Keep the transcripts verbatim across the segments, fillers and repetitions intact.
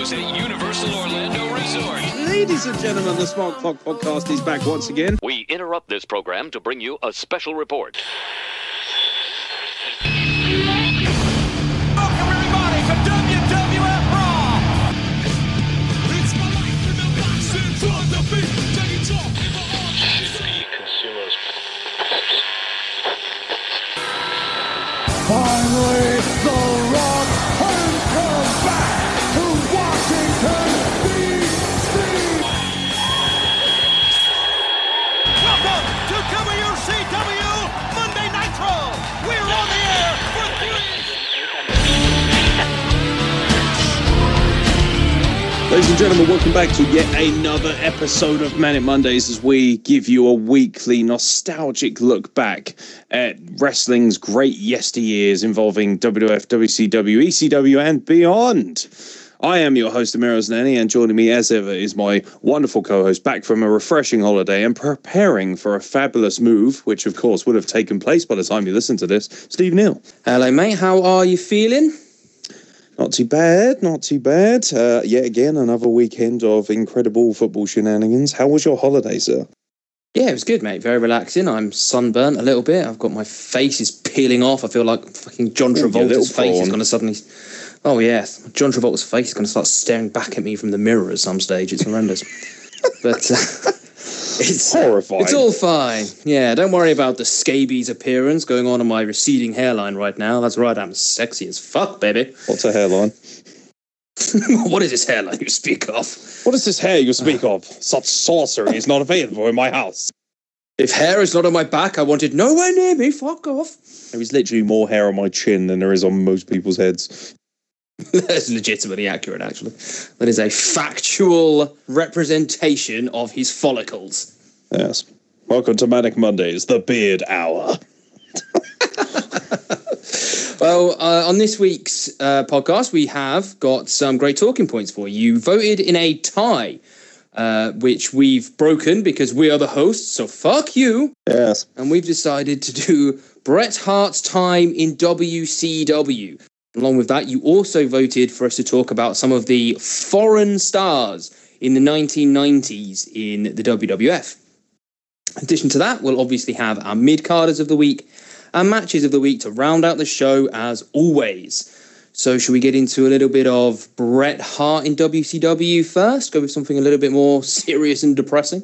studios at Universal Orlando Resort. Ladies and gentlemen, the Smart Clock Podcast is back once again. We interrupt this program to bring you a special report. Welcome everybody to W W F Raw. It's my life in the boxing for the beat. Take it off. Finally, The Rock has come back to Washington, D C Welcome to W C W Monday Nitro. We're on the air for three. Ladies and gentlemen, welcome back to yet another episode of Manic Mondays as we give you a weekly nostalgic look back at wrestling's great yesteryears involving W W F, W C W, E C W and beyond. I am your host, Amiros Nanny, and joining me as ever is my wonderful co-host back from a refreshing holiday and preparing for a fabulous move, which of course would have taken place by the time you listen to this, Steve Neal. Hello, mate. How are you feeling? Not too bad, not too bad. Uh, yet again, another weekend of incredible football shenanigans. How was your holiday, sir? Yeah, it was good, mate. Very relaxing. I'm sunburnt a little bit. I've got my face is peeling off. I feel like fucking John Ooh, you little Travolta's face is prawn. going to suddenly... Oh, yeah. John Travolta's face is going to start staring back at me from the mirror at some stage. It's horrendous. But... Uh, It's horrifying. It's all fine. Yeah, don't worry about the scabies appearance going on in my receding hairline right now. That's right, I'm sexy as fuck, baby. What's a hairline? What is this hairline you speak of? What is this hair you speak of? Such sorcery is not available in my house. If hair is not on my back, I want it nowhere near me. Fuck off. There is literally more hair on my chin than there is on most people's heads. That's legitimately accurate, actually. That is a factual representation of his follicles. Yes. Welcome to Manic Mondays, the Beard Hour. Well, uh, on this week's uh, podcast, we have got some great talking points for you. You voted in a tie, uh, which we've broken because we are the hosts, so fuck you. Yes. And we've decided to do Bret Hart's time in W C W. Along with that, you also voted for us to talk about some of the foreign stars in the nineteen nineties in the W W F. In addition to that, we'll obviously have our mid-carders of the week and matches of the week to round out the show as always. So should we get into a little bit of Bret Hart in W C W first? Go with something a little bit more serious and depressing?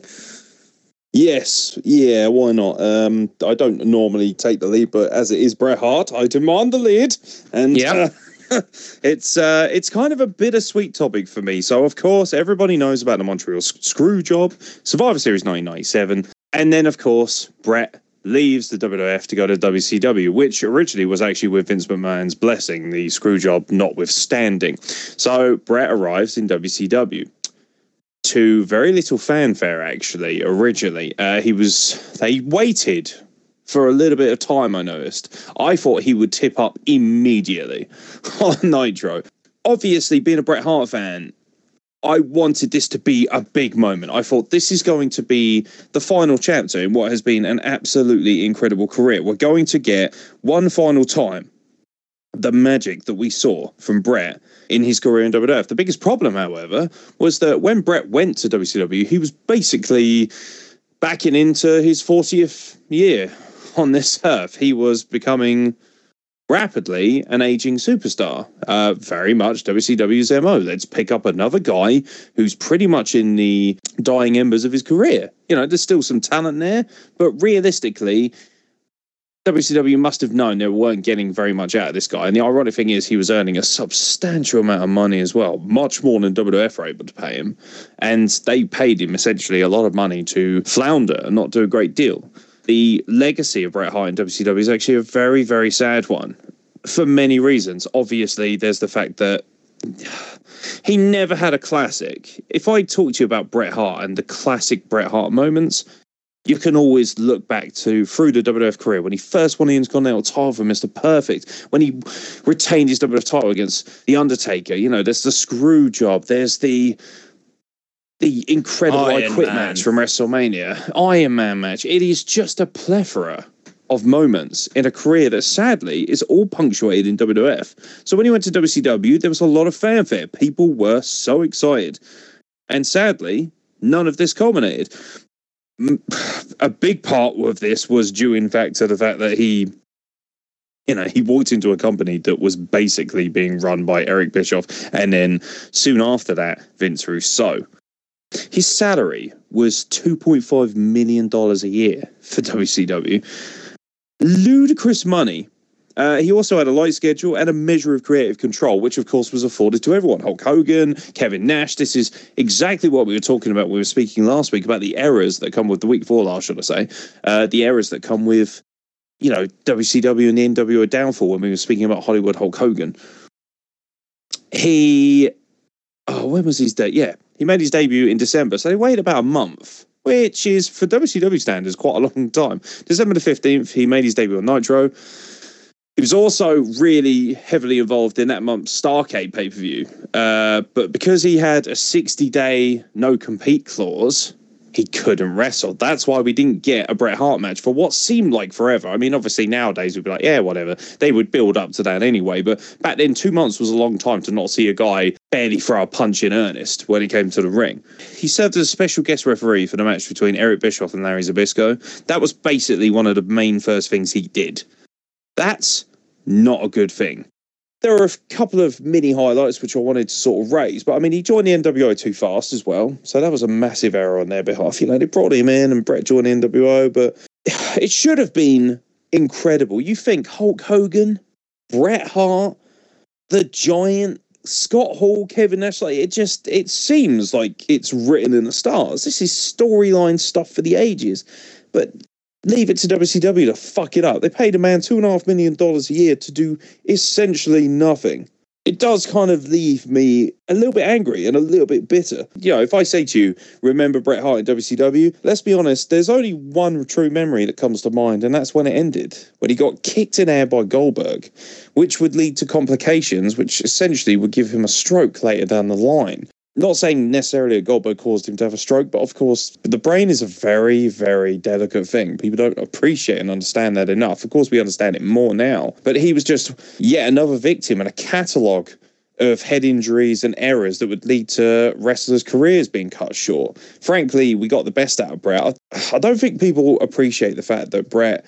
Yes. Yeah, why not? Um, I don't normally take the lead, but as it is Bret Hart, I demand the lead. And Yeah. uh, it's uh, it's kind of a bittersweet topic for me. So, of course, everybody knows about the Montreal Screw Job, Survivor Series nineteen ninety-seven. And then, of course, Bret leaves the W W F to go to W C W, which originally was actually with Vince McMahon's blessing, the screw job notwithstanding. So Bret arrives in W C W. To very little fanfare, actually, originally. Uh, he was, they waited for a little bit of time, I noticed. I thought he would tip up immediately on Nitro. Obviously, being a Bret Hart fan, I wanted this to be a big moment. I thought this is going to be the final chapter in what has been an absolutely incredible career. We're going to get one final time the magic that we saw from Bret in his career in W W F. The biggest problem, however, was that when Bret went to W C W, he was basically backing into his fortieth year on this earth. He was becoming rapidly an aging superstar. Uh, very much W C W's M O. Let's pick up another guy who's pretty much in the dying embers of his career. You know, there's still some talent there, but realistically, W C W must have known they weren't getting very much out of this guy. And the ironic thing is he was earning a substantial amount of money as well, much more than W W F were able to pay him. And they paid him essentially a lot of money to flounder and not do a great deal. The legacy of Bret Hart in W C W is actually a very, very sad one for many reasons. Obviously, there's the fact that he never had a classic. If I talk to you about Bret Hart and the classic Bret Hart moments, you can always look back to through the W W F career when he first won the Intercontinental title for Mister Perfect, when he retained his W W F title against The Undertaker. You know, there's the screw job, there's the the incredible Iron I Quit Man match from WrestleMania, Iron Man match. It is just a plethora of moments in a career that sadly is all punctuated in W W F. So when he went to W C W, there was a lot of fanfare. People were so excited. And sadly, none of this culminated. A big part of this was due, in fact, to the fact that he, you know, he walked into a company that was basically being run by Eric Bischoff, and then soon after that, Vince Russo. His salary was two point five million dollars a year for W C W. Ludicrous money. Uh, he also had a light schedule and a measure of creative control, which of course was afforded to everyone. Hulk Hogan, Kevin Nash. This is exactly what we were talking about when we were speaking last week about the errors that come with the week before last, should I say, uh, the errors that come with, you know, W C W and the N W O downfall when we were speaking about Hollywood Hulk Hogan. He, oh, when was his date? Yeah, he made his debut in December, so they waited about a month, which is, for W C W standards, quite a long time. December the fifteenth, he made his debut on Nitro. He was also really heavily involved in that month's Starrcade pay-per-view. Uh, but because he had a sixty-day no-compete clause, he couldn't wrestle. That's why we didn't get a Bret Hart match for what seemed like forever. I mean, obviously nowadays we'd be like, yeah, whatever. They would build up to that anyway. But back then, two months was a long time to not see a guy barely throw a punch in earnest when he came to the ring. He served as a special guest referee for the match between Eric Bischoff and Larry Zbyszko. That was basically one of the main first things he did. That's not a good thing. There are a couple of mini highlights which I wanted to sort of raise, but I mean, he joined the N W O too fast as well, so that was a massive error on their behalf. You know, they brought him in and Bret joined the N W O, but it should have been incredible. You think Hulk Hogan, Bret Hart, The Giant, Scott Hall, Kevin Nash, like it just, it seems like it's written in the stars. This is storyline stuff for the ages, but leave it to W C W to fuck it up. They paid a man two and a half million dollars a year to do essentially nothing. It does kind of leave me a little bit angry and a little bit bitter. You know, if I say to you, remember Bret Hart in W C W? Let's be honest, there's only one true memory that comes to mind, and that's when it ended, when he got kicked in air by Goldberg, which would lead to complications, which essentially would give him a stroke later down the line. Not saying necessarily that Goldberg caused him to have a stroke, but of course, the brain is a very, very delicate thing. People don't appreciate and understand that enough. Of course, we understand it more now. But he was just yet another victim in a catalogue of head injuries and errors that would lead to wrestlers' careers being cut short. Frankly, we got the best out of Bret. I don't think people appreciate the fact that Bret,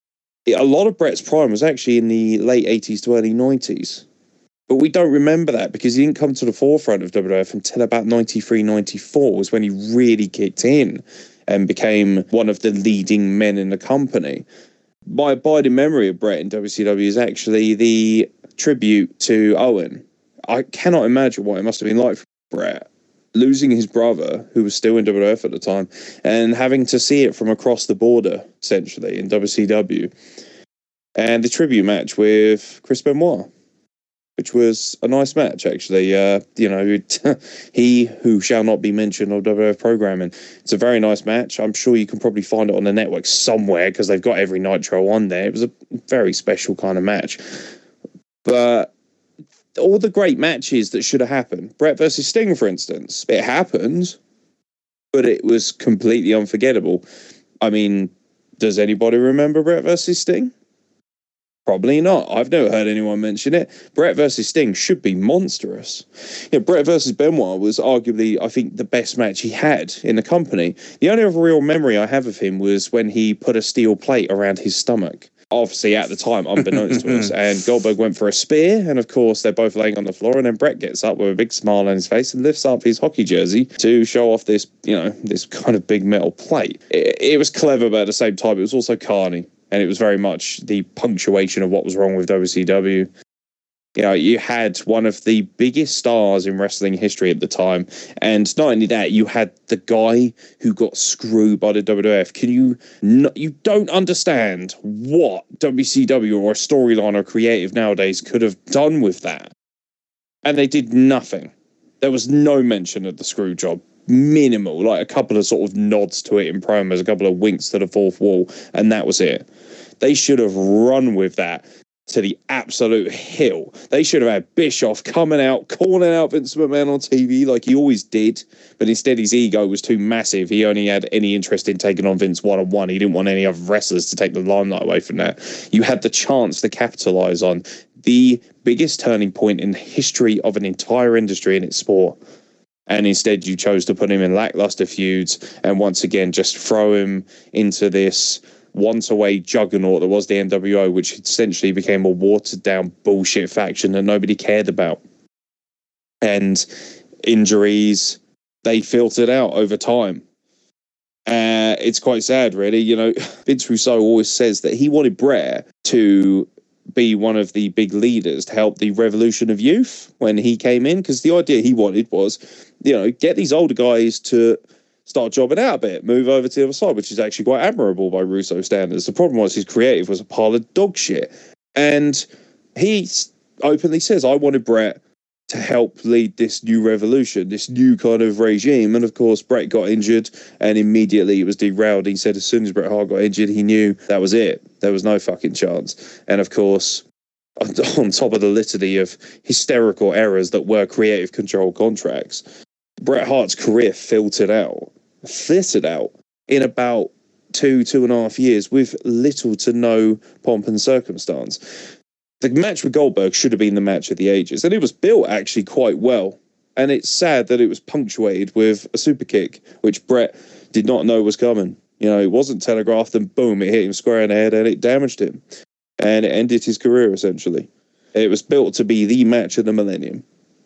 a lot of Bret's prime was actually in the late eighties to early nineties. But we don't remember that because he didn't come to the forefront of W W F until about ninety-three, ninety-four was when he really kicked in and became one of the leading men in the company. My abiding memory of Bret in W C W is actually the tribute to Owen. I cannot imagine what it must have been like for Bret, losing his brother, who was still in W W F at the time, and having to see it from across the border, essentially, in W C W. And the tribute match with Chris Benoit, which was a nice match, actually. Uh, you know, he who shall not be mentioned on W W F programming. It's a very nice match. I'm sure you can probably find it on the network somewhere because they've got every Nitro on there. It was a very special kind of match. But all the great matches that should have happened, Bret versus Sting, for instance, it happened, but it was completely unforgettable. I mean, does anybody remember Bret versus Sting? Probably not. I've never heard anyone mention it. Bret versus Sting should be monstrous. You know, Bret versus Benoit was arguably, I think, the best match he had in the company. The only other real memory I have of him was when he put a steel plate around his stomach. Obviously, at the time, unbeknownst to us. And Goldberg went for a spear, and of course, they're both laying on the floor, and then Bret gets up with a big smile on his face and lifts up his hockey jersey to show off this, you know, this kind of big metal plate. It, it was clever, but at the same time, it was also carny. And it was very much the punctuation of what was wrong with W C W. You know, you had one of the biggest stars in wrestling history at the time. And not only that, you had the guy who got screwed by the W W F. Can you, no, you don't understand what W C W or a storyline or creative nowadays could have done with that. And they did nothing. There was no mention of the screw job. Minimal, like a couple of sort of nods to it in promos, a couple of winks to the fourth wall, and that was it. They should have run with that. to the absolute hill. They should have had Bischoff coming out, calling out Vince McMahon on T V like he always did, but instead his ego was too massive. He only had any interest in taking on Vince one-on-one. He didn't want any other wrestlers to take the limelight away from that. You had the chance to capitalize on the biggest turning point in the history of an entire industry in its sport. And instead you chose to put him in lackluster feuds and once again just throw him into this once-away juggernaut that was the N W O, which essentially became a watered-down bullshit faction that nobody cared about. And injuries, they filtered out over time. Uh, it's quite sad, really. You know, Vince Russo always says that he wanted Bret to be one of the big leaders to help the revolution of youth when he came in, because the idea he wanted was, you know, get these older guys to start jobbing out a bit, move over to the other side, which is actually quite admirable by Russo standards. The problem was his creative was a pile of dog shit. And he openly says, I wanted Bret to help lead this new revolution, this new kind of regime. And of course, Bret got injured and immediately it was derailed. He said as soon as Bret Hart got injured, he knew that was it. There was no fucking chance. And of course, on top of the litany of hysterical errors that were creative control contracts, Bret Hart's career filtered out. Fitted out in about two, two and a half years with little to no pomp and circumstance. The match with Goldberg should have been the match of the ages, and it was built actually quite well. And it's sad that it was punctuated with a super kick, which Bret did not know was coming. You know, it wasn't telegraphed, and boom, it hit him square in the head, and it damaged him. And it ended his career, essentially. It was built to be the match of the millennium.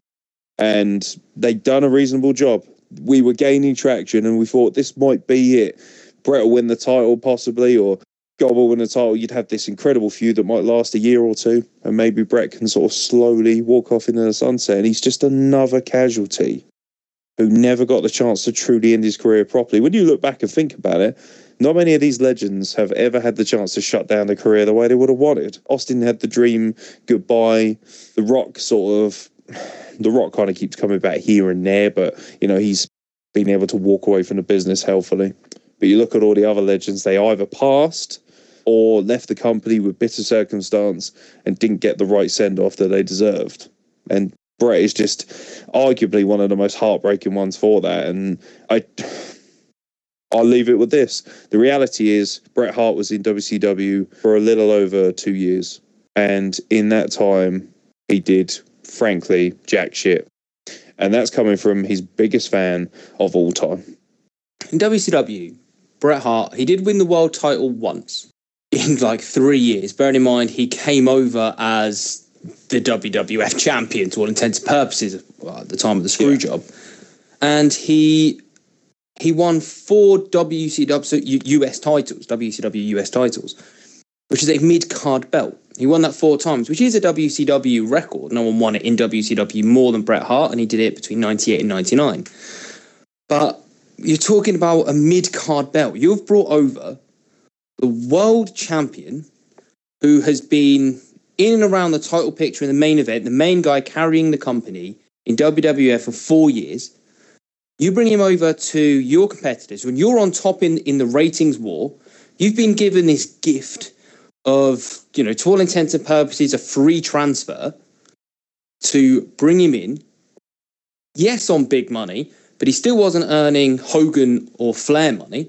And they'd done a reasonable job. We were gaining traction and we thought this might be it. Bret will win the title possibly, or God will win the title. You'd have this incredible feud that might last a year or two, and maybe Bret can sort of slowly walk off into the sunset. And he's just another casualty who never got the chance to truly end his career properly. When you look back and think about it, not many of these legends have ever had the chance to shut down their career the way they would have wanted. Austin had the dream goodbye. The Rock sort of... The Rock kind of keeps coming back here and there, but, you know, he's been able to walk away from the business healthily. But you look at all the other legends, they either passed or left the company with bitter circumstance and didn't get the right send-off that they deserved. And Bret is just arguably one of the most heartbreaking ones for that. And I, I'll leave it with this. The reality is Bret Hart was in W C W for a little over two years. And in that time, he did... frankly, jack shit. And that's coming from his biggest fan of all time. In W C W, Bret Hart, he did win the world title once in like three years. Bearing in mind, he came over as the W W F champion to all intents and purposes well, at the time of the screw yeah. job. And he he won four W C W so U S titles, W C W U S titles, which is a mid-card belt. He won that four times, which is a W C W record. No one won it in W C W more than Bret Hart, and he did it between ninety-eight and ninety-nine. But you're talking about a mid-card belt. You've brought over the world champion who has been in and around the title picture in the main event, the main guy carrying the company in W W F for four years. You bring him over to your competitors. When you're on top in, in the ratings war, you've been given this gift of, you know, to all intents and purposes, a free transfer to bring him in. Yes, on big money, but he still wasn't earning Hogan or Flair money.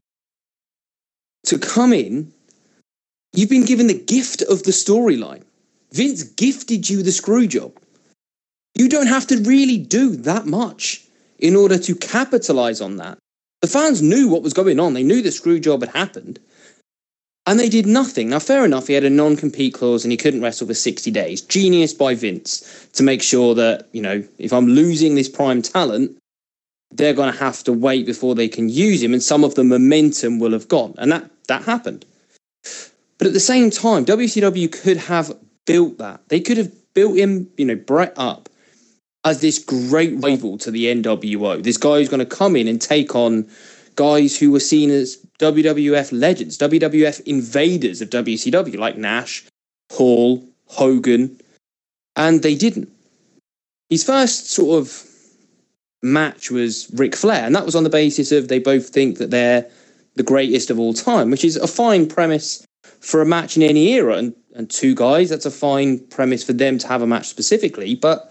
To come in, you've been given the gift of the storyline. Vince gifted you the screw job. You don't have to really do that much in order to capitalize on that. The fans knew what was going on. They knew the screw job had happened. And they did nothing. Now, fair enough, he had a non-compete clause and he couldn't wrestle for sixty days. Genius by Vince to make sure that, you know, if I'm losing this prime talent, they're going to have to wait before they can use him, and some of the momentum will have gone. And that, that happened. But at the same time, W C W could have built that. They could have built him, you know, Bret up as this great rival to the N W O. This guy who's going to come in and take on guys who were seen as W W F legends, W W F invaders of W C W, like Nash, Hall, Hogan, and they didn't. His first sort of match was Ric Flair, and that was on the basis of they both think that they're the greatest of all time, which is a fine premise for a match in any era, and and two guys. That's a fine premise for them to have a match specifically. But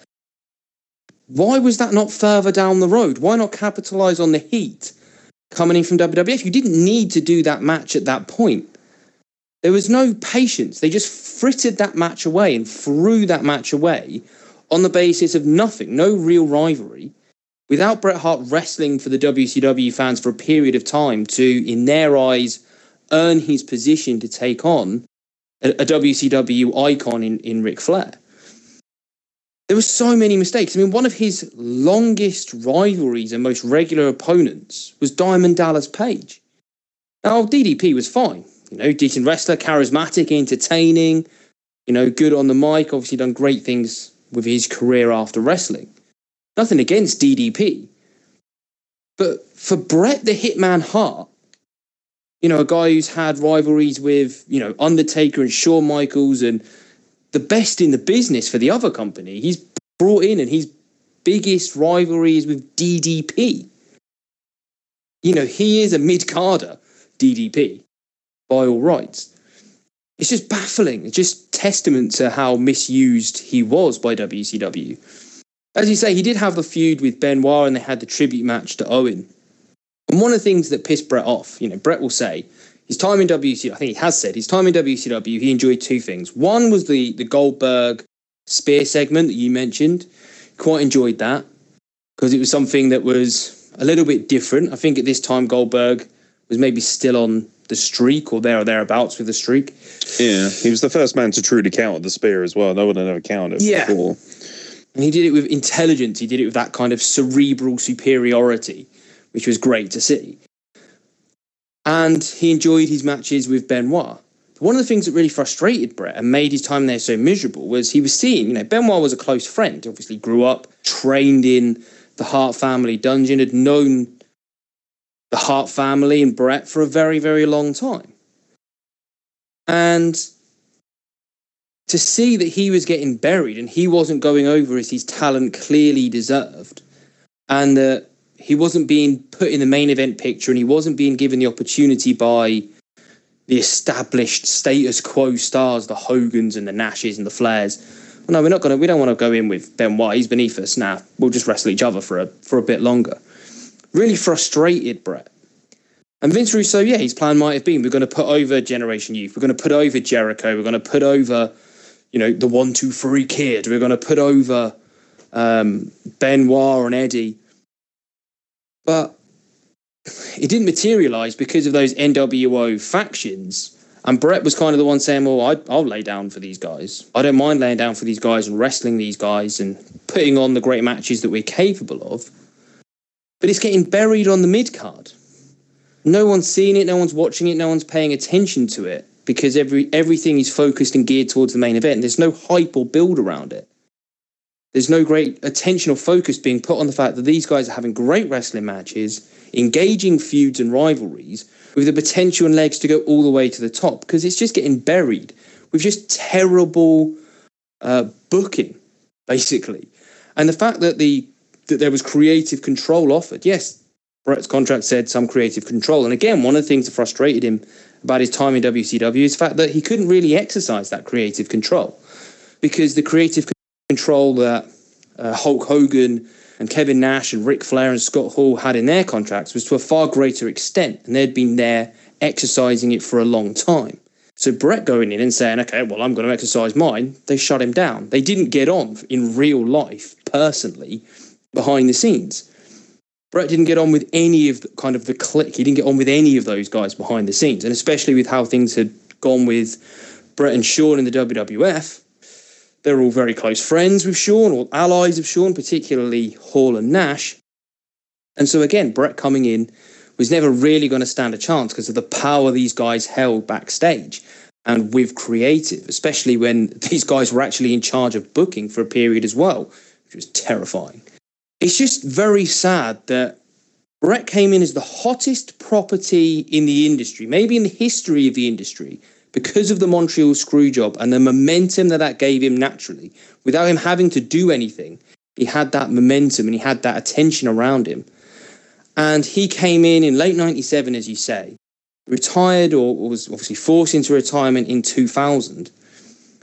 why was that not further down the road? Why not capitalize on the heat coming in from W W F? You didn't need to do that match at that point. There was no patience. They just frittered that match away and threw that match away on the basis of nothing, no real rivalry, without Bret Hart wrestling for the W C W fans for a period of time to, in their eyes, earn his position to take on a, a W C W icon in, in Ric Flair. There were so many mistakes. I mean, one of his longest rivalries and most regular opponents was Diamond Dallas Page. Now, D D P was fine. You know, decent wrestler, charismatic, entertaining, you know, good on the mic, obviously done great things with his career after wrestling. Nothing against D D P. But for Bret the Hitman Hart, you know, a guy who's had rivalries with, you know, Undertaker and Shawn Michaels and the best in the business for the other company, he's brought in and his biggest rivalry is with D D P. You know, he is a mid-carder, D D P. By all rights. It's just baffling. It's just testament to how misused he was by W C W. As you say, he did have a feud with Benoit and they had the tribute match to Owen. And one of the things that pissed Bret off, you know, Bret will say, his time in W C W, I think he has said, his time in W C W, he enjoyed two things. One was the, the Goldberg spear segment that you mentioned. Quite enjoyed that because it was something that was a little bit different. I think at this time Goldberg was maybe still on the streak or there or thereabouts with the streak. Yeah, he was the first man to truly counter the spear as well. No one had ever countered yeah. before. And he did it with intelligence. He did it with that kind of cerebral superiority, which was great to see. And he enjoyed his matches with Benoit. But one of the things that really frustrated Bret and made his time there so miserable was he was seeing, you know, Benoit was a close friend. Obviously grew up, trained in the Hart family dungeon, had known the Hart family and Bret for a very, very long time. And to see that he was getting buried and he wasn't going over as his talent clearly deserved, and that he wasn't being put in the main event picture and he wasn't being given the opportunity by the established status quo stars, the Hogans and the Nashes and the Flairs. Well, no, we're not going to, we don't want to go in with Benoit. He's beneath us now. We'll just wrestle each other for a, for a bit longer. Really frustrated Bret. And Vince Russo, yeah, his plan might have been, we're going to put over Generation Youth. We're going to put over Jericho. We're going to put over, you know, the one, two, three kid. We're going to put over um, Benoit and Eddie. But it didn't materialise because of those N W O factions. And Bret was kind of the one saying, well, I, I'll lay down for these guys. I don't mind laying down for these guys and wrestling these guys and putting on the great matches that we're capable of. But it's getting buried on the mid-card. No one's seeing it, no one's watching it, no one's paying attention to it because every everything is focused and geared towards the main event. There's no hype or build around it. There's no great attention or focus being put on the fact that these guys are having great wrestling matches, engaging feuds and rivalries with the potential and legs to go all the way to the top, because it's just getting buried with just terrible uh, booking, basically. And the fact that the that there was creative control offered, yes, Bret's contract said some creative control. And again, one of the things that frustrated him about his time in W C W is the fact that he couldn't really exercise that creative control, because the creative control that uh, Hulk Hogan and Kevin Nash and Ric Flair and Scott Hall had in their contracts was to a far greater extent, and they'd been there exercising it for a long time. So Bret going in and saying, okay, well, I'm going to exercise mine, they shut him down. They didn't get on in real life, personally, behind the scenes. Bret didn't get on with any of the kind of the clique. He didn't get on with any of those guys behind the scenes. And especially with how things had gone with Bret and Shawn in the W W F, they're all very close friends with Shawn, or allies of Shawn, particularly Hall and Nash. And so again, Bret coming in was never really going to stand a chance because of the power these guys held backstage and with creative, especially when these guys were actually in charge of booking for a period as well, which was terrifying. It's just very sad that Bret came in as the hottest property in the industry, maybe in the history of the industry, because of the Montreal Screwjob and the momentum that that gave him naturally. Without him having to do anything, he had that momentum and he had that attention around him. And he came in in late ninety-seven, as you say, retired or was obviously forced into retirement in two thousand.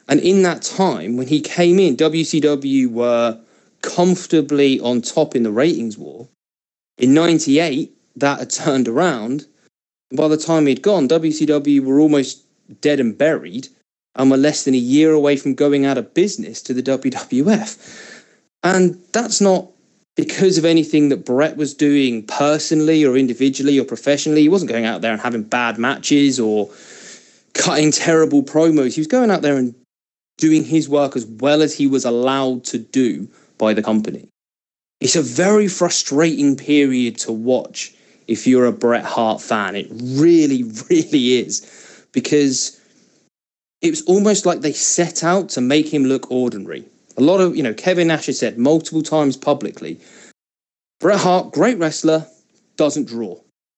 And in that time, when he came in, W C W were comfortably on top in the ratings war. In ninety-eight, that had turned around. And by the time he'd gone, W C W were almost dead and buried and were less than a year away from going out of business to the W W F. And that's not because of anything that Bret was doing personally or individually or professionally. He wasn't going out there and having bad matches or cutting terrible promos. He was going out there and doing his work as well as he was allowed to do by the company. It's a very frustrating period to watch if you're a Bret Hart fan. It really, really is. Because it was almost like they set out to make him look ordinary. A lot of, you know, Kevin Nash has said multiple times publicly, Bret Hart, great wrestler, doesn't draw.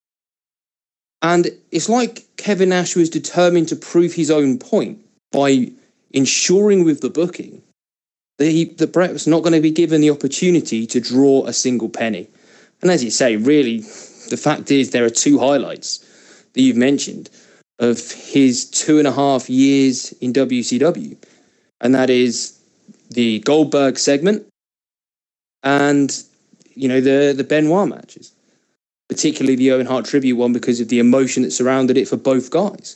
And it's like Kevin Nash was determined to prove his own point by ensuring with the booking that, he, that Bret was not going to be given the opportunity to draw a single penny. And as you say, really, the fact is there are two highlights that you've mentioned of his two and a half years in W C W. And that is the Goldberg segment and, you know, the, the Benoit matches, particularly the Owen Hart tribute one because of the emotion that surrounded it for both guys.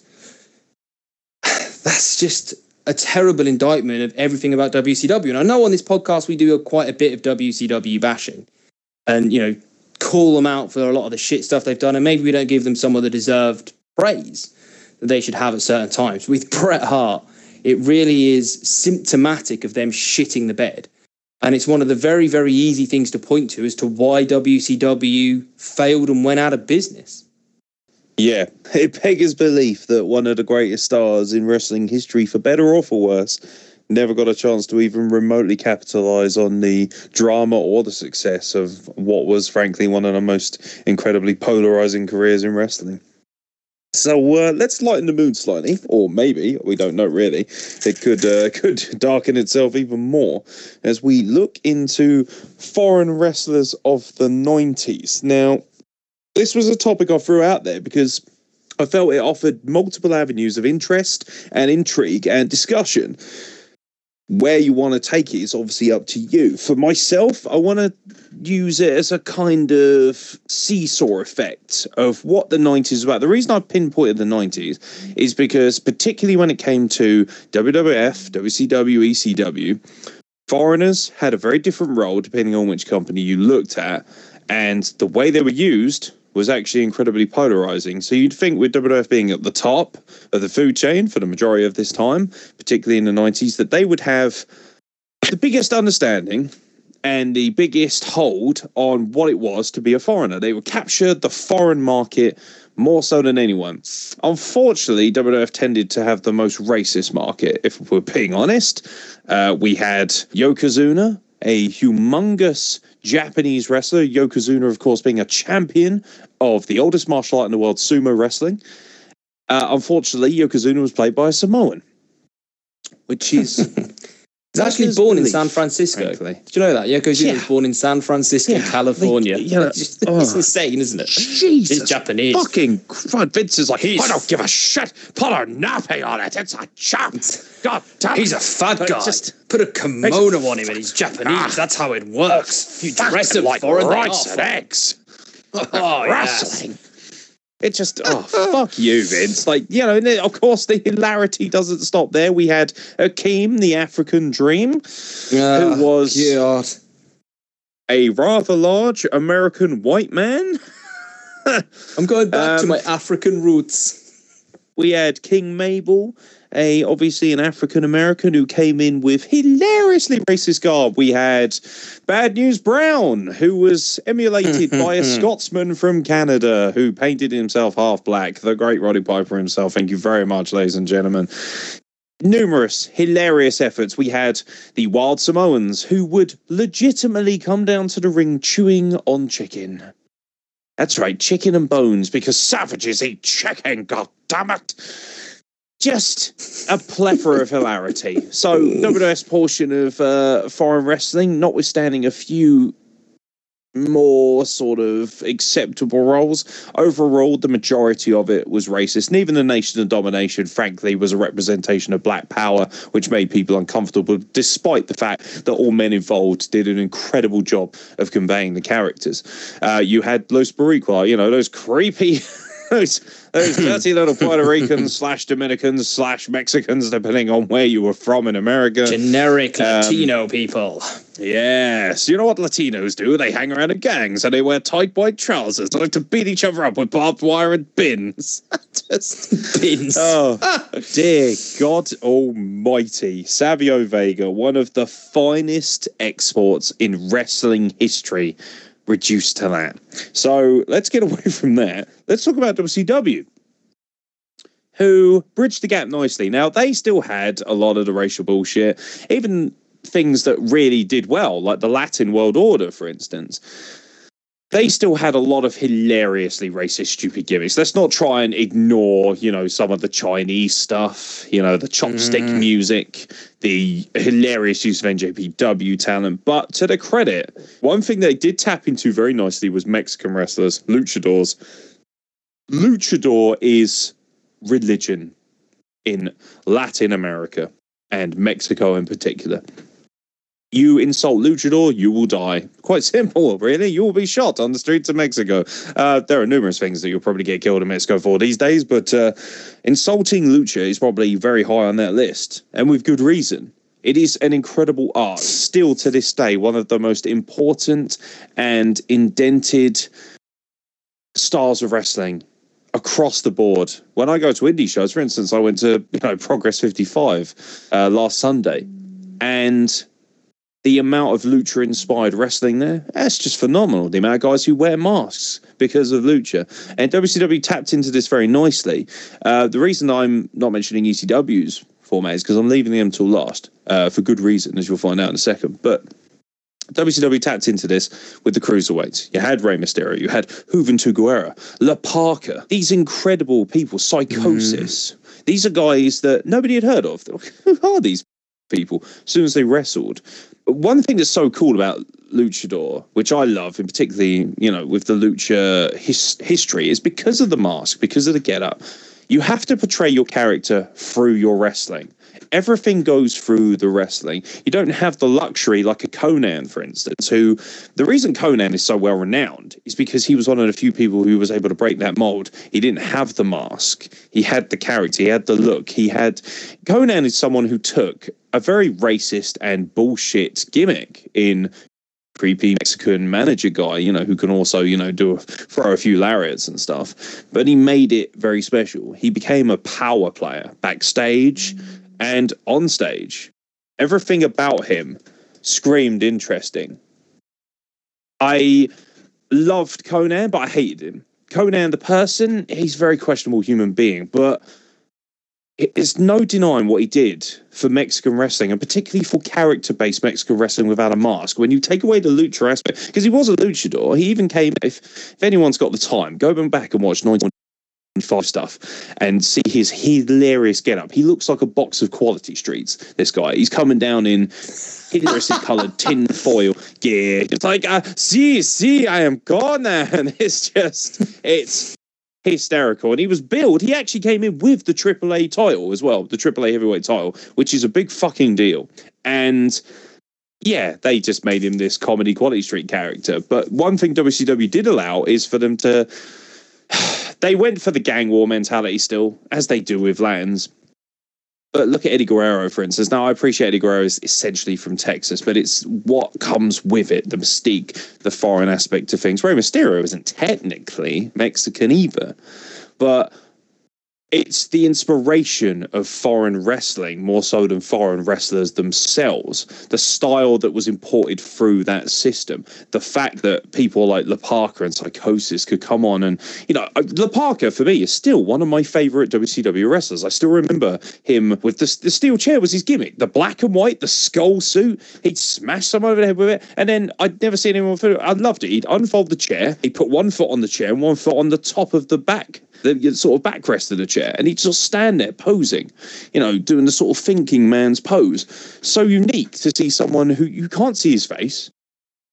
That's just a terrible indictment of everything about W C W. And I know on this podcast we do a, quite a bit of W C W bashing and, you know, call them out for a lot of the shit stuff they've done, and maybe we don't give them some of the deserved praise that they should have at certain times. With Bret Hart, it really is symptomatic of them shitting the bed. And it's one of the very, very easy things to point to as to why W C W failed and went out of business. Yeah, it beggars belief that one of the greatest stars in wrestling history, for better or for worse, never got a chance to even remotely capitalize on the drama or the success of what was, frankly, one of the most incredibly polarizing careers in wrestling. So uh, let's lighten the mood slightly, or maybe, we don't know really, it could uh, could darken itself even more as we look into foreign wrestlers of the nineties. Now, this was a topic I threw out there because I felt it offered multiple avenues of interest and intrigue and discussion. Where you want to take it is obviously up to you. For myself, I want to use it as a kind of seesaw effect of what the nineties is about. The reason I pinpointed the nineties is because, particularly when it came to W W F, W C W, E C W, foreigners had a very different role depending on which company you looked at, and the way they were used was actually incredibly polarizing. So you'd think with W W F being at the top of the food chain for the majority of this time, particularly in the nineties, that they would have the biggest understanding and the biggest hold on what it was to be a foreigner. They would capture the foreign market more so than anyone. Unfortunately, W W F tended to have the most racist market, if we're being honest. Uh, we had Yokozuna, a humongous Japanese wrestler, Yokozuna, of course, being a champion of the oldest martial art in the world, sumo wrestling. Uh, unfortunately, Yokozuna was played by a Samoan, which is... He's actually born in San Francisco. Frankly. Did you know that? Yokozuna yeah. was born in San Francisco, yeah. California. Like, you know, it's, oh. it's insane, isn't it? Jesus. He's Japanese. Fucking Christ. Vince is like, he's, I don't give a shit. Put a nappy on it. It's a champ. God damn. He's a fat guy. Just put a kimono on him and he's Japanese. Ah, That's how it works. You dress him like for rice and eggs. Oh, wrestling. Yes. It just, oh, fuck you, Vince. Like, you know, of course, the hilarity doesn't stop there. We had Akeem, the African Dream, uh, who was God. a rather large American white man. I'm going back um, to my African roots. We had King Mabel, a obviously an African American who came in with hilariously racist garb. We had Bad News Brown, who was emulated by a Scotsman from Canada who painted himself half black. The great Roddy Piper himself. Thank you very much, ladies and gentlemen. Numerous hilarious efforts. We had the Wild Samoans, who would legitimately come down to the ring chewing on chicken. That's right, chicken and bones, because savages eat chicken, god damn it. Just a plethora of hilarity. So, W W F's portion of uh, foreign wrestling, notwithstanding a few more sort of acceptable roles. Overall, the majority of it was racist. And even the Nation of Domination, frankly, was a representation of black power, which made people uncomfortable, despite the fact that all men involved did an incredible job of conveying the characters. Uh, you had Los Boricua, you know, those creepy... Those, those dirty little Puerto Ricans slash Dominicans slash Mexicans, depending on where you were from in America. Generic Um, Latino people. Yes, you know what Latinos do? They hang around in gangs and they wear tight white trousers. They like to beat each other up with barbed wire and bins. Just, Bins. oh, dear God almighty. Savio Vega, one of the finest exports in wrestling history, reduced to that. So let's get away from that. Let's talk about W C W, who bridged the gap nicely. Now, they still had a lot of the racial bullshit, even things that really did well, like the Latin World Order, for instance. They still had a lot of hilariously racist, stupid gimmicks. Let's not try and ignore, you know, some of the Chinese stuff, you know, the chopstick mm. music, the hilarious use of N J P W talent. But to their credit, one thing they did tap into very nicely was Mexican wrestlers, luchadors. Luchador is religion in Latin America and Mexico in particular. You insult luchador, you will die. Quite simple, really. You will be shot on the streets of Mexico. Uh, there are numerous things that you'll probably get killed in Mexico for these days, but uh, insulting lucha is probably very high on that list, and with good reason. It is an incredible art, still to this day, one of the most important and indented stars of wrestling across the board. When I go to indie shows, for instance, I went to you know Progress fifty-five uh, last Sunday, and the amount of lucha-inspired wrestling there, that's just phenomenal. The amount of guys who wear masks because of lucha. And W C W tapped into this very nicely. Uh, the reason I'm not mentioning E C W's format is because I'm leaving them till last, uh, for good reason, as you'll find out in a second. But W C W tapped into this with the cruiserweights. You had Rey Mysterio, you had Juventud Guerrera, La Parka, these incredible people, Psychosis. Mm. These are guys that nobody had heard of. Who are these people? As soon as they wrestled. One thing that's so cool about luchador, which I love, and particularly, you know, with the lucha his- history, is because of the mask, because of the getup. You have to portray your character through your wrestling. Everything goes through the wrestling. You don't have the luxury like a Conan, for instance, who, the reason Conan is so well renowned is because he was one of the few people who was able to break that mold. He didn't have the mask. He had the character. He had the look. He had, Conan is someone who took a very racist and bullshit gimmick in creepy Mexican manager guy, you know, who can also, you know, do a, throw a few lariats and stuff. But he made it very special. He became a power player backstage and on stage. Everything about him screamed interesting. I loved Conan, but I hated him. Conan the person, he's a very questionable human being, but it's no denying what he did for Mexican wrestling, and particularly for character-based Mexican wrestling without a mask. When you take away the lucha aspect, because he was a luchador, he even came, if, if anyone's got the time, go back and watch nineteen ninety-five stuff and see his hilarious getup. He looks like a box of Quality Streets, this guy. He's coming down in hilariously coloured tin foil gear. It's like, uh, see, see, I am gone now. And it's just, it's hysterical. And he was billed, he actually came in with the triple A title as well, the triple A heavyweight title, which is a big fucking deal. And yeah, they just made him this comedy Quality Street character. But one thing W C W did allow is for them to, they went for the gang war mentality still, as they do with Latins. But look at Eddie Guerrero, for instance. Now, I appreciate Eddie Guerrero is essentially from Texas, but it's what comes with it, the mystique, the foreign aspect of things. Rey Mysterio isn't technically Mexican either, but it's the inspiration of foreign wrestling more so than foreign wrestlers themselves. The style that was imported through that system. The fact that people like La Parka and Psychosis could come on and, you know, La Parka for me is still one of my favorite W C W wrestlers. I still remember him with the, the steel chair was his gimmick. The black and white, the skull suit. He'd smash someone over the head with it. And then I'd never seen anyone for it. I loved it. He'd unfold the chair. He'd put one foot on the chair and one foot on the top of the back. The sort of backrest of the chair, and he'd just stand there posing, you know, doing the sort of thinking man's pose. So unique to see someone who you can't see his face.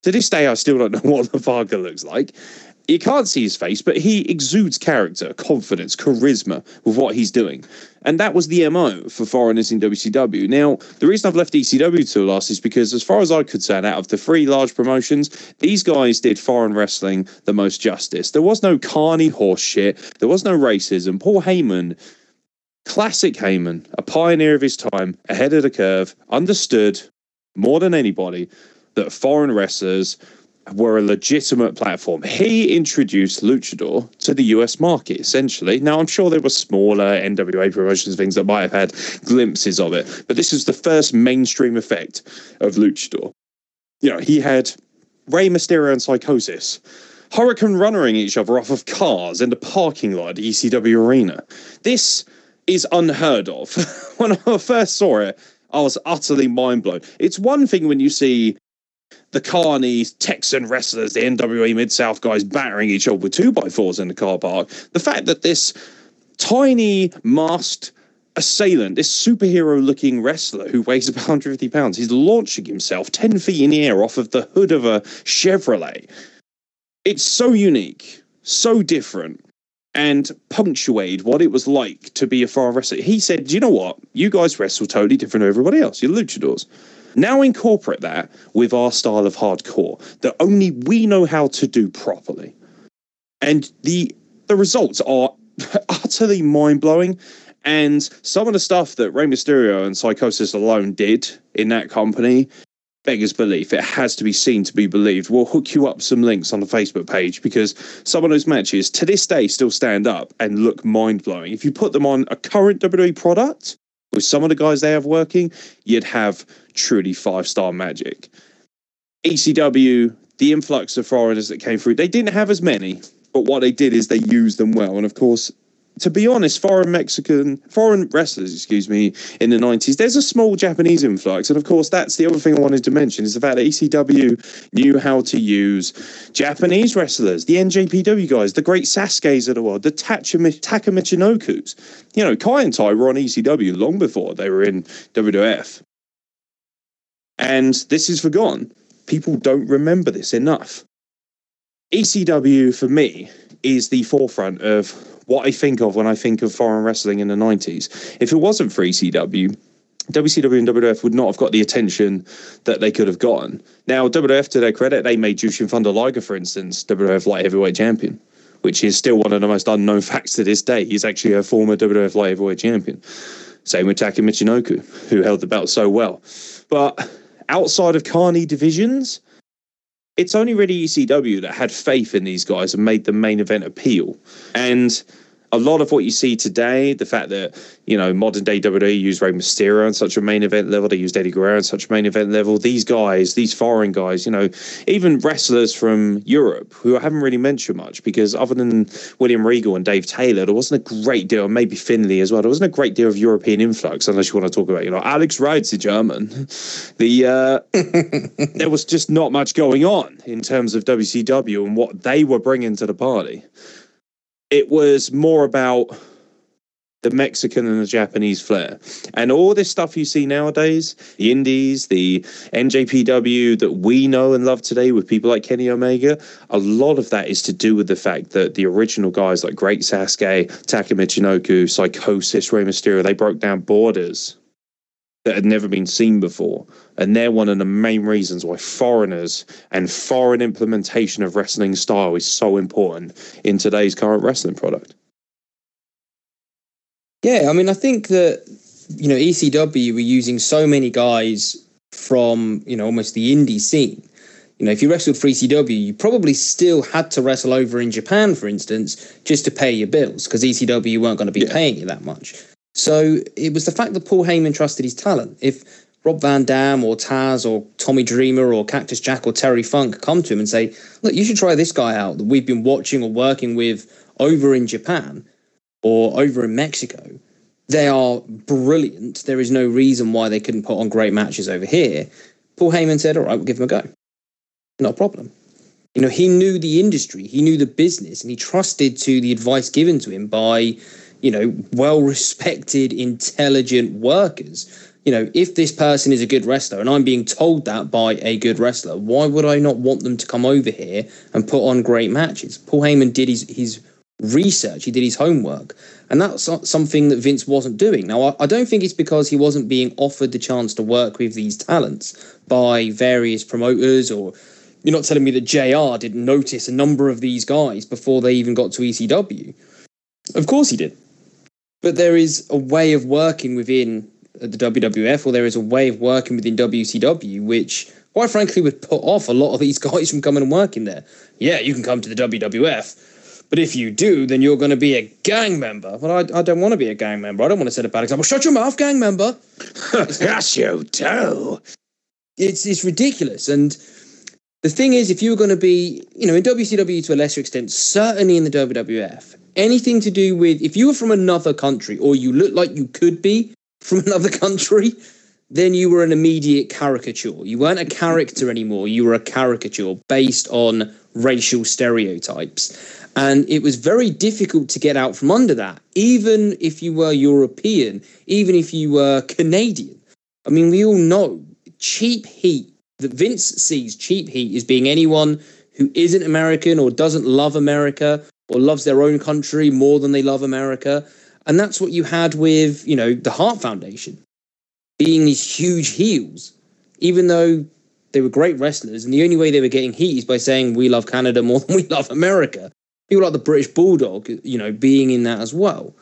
To this day, I still don't know what the Varga looks like. You can't see his face, but he exudes character, confidence, charisma with what he's doing. And that was the M O for foreigners in W C W. Now, the reason I've left E C W to last is because, as far as I could say, out of the three large promotions, these guys did foreign wrestling the most justice. There was no carny horse shit. There was no racism. Paul Heyman, classic Heyman, a pioneer of his time, ahead of the curve, understood more than anybody that foreign wrestlers were a legitimate platform. He introduced Luchador to the U S market, essentially. Now, I'm sure there were smaller N W A promotions, things that might have had glimpses of it, but this was the first mainstream effect of Luchador. You know, he had Rey Mysterio and Psychosis Hurricane runnering each other off of cars in the parking lot at the E C W arena. This is unheard of. When I first saw it, I was utterly mind blown. It's one thing when you see the Carney Texan wrestlers, the N W A Mid-South guys battering each other with two by fours in the car park. The fact that this tiny masked assailant, this superhero-looking wrestler who weighs about one hundred fifty pounds, he's launching himself ten feet in the air off of the hood of a Chevrolet. It's so unique, so different, and punctuate what it was like to be a foreign wrestler. He said, you know what? You guys wrestle totally different to everybody else. You're luchadors. Now incorporate that with our style of hardcore that only we know how to do properly. And the the results are utterly mind-blowing. And some of the stuff that Rey Mysterio and Psychosis alone did in that company beggars belief. It has to be seen to be believed. We'll hook you up some links on the Facebook page because some of those matches to this day still stand up and look mind-blowing. If you put them on a current W W E product with some of the guys they have working, you'd have truly five-star magic. E C W, the influx of foreigners that came through, they didn't have as many, but what they did is they used them well. And of course, to be honest, foreign Mexican, foreign wrestlers, excuse me, in the nineties, there's a small Japanese influx. And of course, that's the other thing I wanted to mention is the fact that E C W knew how to use Japanese wrestlers, the N J P W guys, the great Sasuke's of the world, the Taka Michinoku's. You know, Kai and Tai were on E C W long before they were in W W F. And this is forgotten. People don't remember this enough. E C W, for me, is the forefront of what I think of when I think of foreign wrestling in the nineties. If it wasn't for E C W, W C W and W W F would not have got the attention that they could have gotten. Now, W W F, to their credit, they made Jushin Thunder Liger, for instance, W W F Light Heavyweight Champion, which is still one of the most unknown facts to this day. He's actually a former W W F Light Heavyweight Champion. Same with Taka Michinoku, who held the belt so well. But outside of Carney divisions, it's only really E C W that had faith in these guys and made the main event appeal. And a lot of what you see today, the fact that, you know, modern day W W E used Rey Mysterio on such a main event level, they used Eddie Guerrero on such a main event level. These guys, these foreign guys, you know, even wrestlers from Europe who I haven't really mentioned much because other than William Regal and Dave Taylor, there wasn't a great deal, and maybe Finlay as well, there wasn't a great deal of European influx unless you want to talk about, you know, Alex Wright's a German. The uh, there was just not much going on in terms of W C W and what they were bringing to the party. It was more about the Mexican and the Japanese flair. And all this stuff you see nowadays, the indies, the N J P W that we know and love today with people like Kenny Omega, a lot of that is to do with the fact that the original guys like Great Sasuke, Taka Michinoku, Psychosis, Rey Mysterio, they broke down borders that had never been seen before. And they're one of the main reasons why foreigners and foreign implementation of wrestling style is so important in today's current wrestling product. Yeah, I mean, I think that, you know, E C W were using so many guys from, you know, almost the indie scene. You know, if you wrestled for E C W, you probably still had to wrestle over in Japan, for instance, just to pay your bills, because E C W weren't going to be yeah. paying you that much. So it was the fact that Paul Heyman trusted his talent. If Rob Van Dam or Taz or Tommy Dreamer or Cactus Jack or Terry Funk come to him and say, look, you should try this guy out that we've been watching or working with over in Japan or over in Mexico. They are brilliant. There is no reason why they couldn't put on great matches over here. Paul Heyman said, all right, we'll give him a go. Not a problem. You know, he knew the industry, he knew the business, and he trusted to the advice given to him by, you know, well-respected, intelligent workers you know, if this person is a good wrestler and I'm being told that by a good wrestler, why would I not want them to come over here and put on great matches? Paul Heyman did his, his research, he did his homework, and that's something that Vince wasn't doing. Now, I, I don't think it's because he wasn't being offered the chance to work with these talents by various promoters, or you're not telling me that J R didn't notice a number of these guys before they even got to E C W. Of course he did. But there is a way of working within the W W F, or there is a way of working within W C W, which, quite frankly, would put off a lot of these guys from coming and working there. Yeah, you can come to the W W F, but if you do, then you're going to be a gang member. Well, I, I don't want to be a gang member. I don't want to set a bad example. Shut your mouth, gang member. Yes, you do. It's, it's ridiculous. And the thing is, if you were going to be, you know, in W C W to a lesser extent, certainly in the W W F, anything to do with, if you were from another country, or you looked like you could be from another country, then you were an immediate caricature. You weren't a character anymore. You were a caricature based on racial stereotypes. And it was very difficult to get out from under that, even if you were European, even if you were Canadian. I mean, we all know cheap heat, that Vince sees cheap heat as being anyone who isn't American or doesn't love America or loves their own country more than they love America. And that's what you had with, you know, the Hart Foundation being these huge heels, even though they were great wrestlers. And the only way they were getting heat is by saying, we love Canada more than we love America. People like the British Bulldog, you know, being in that as well.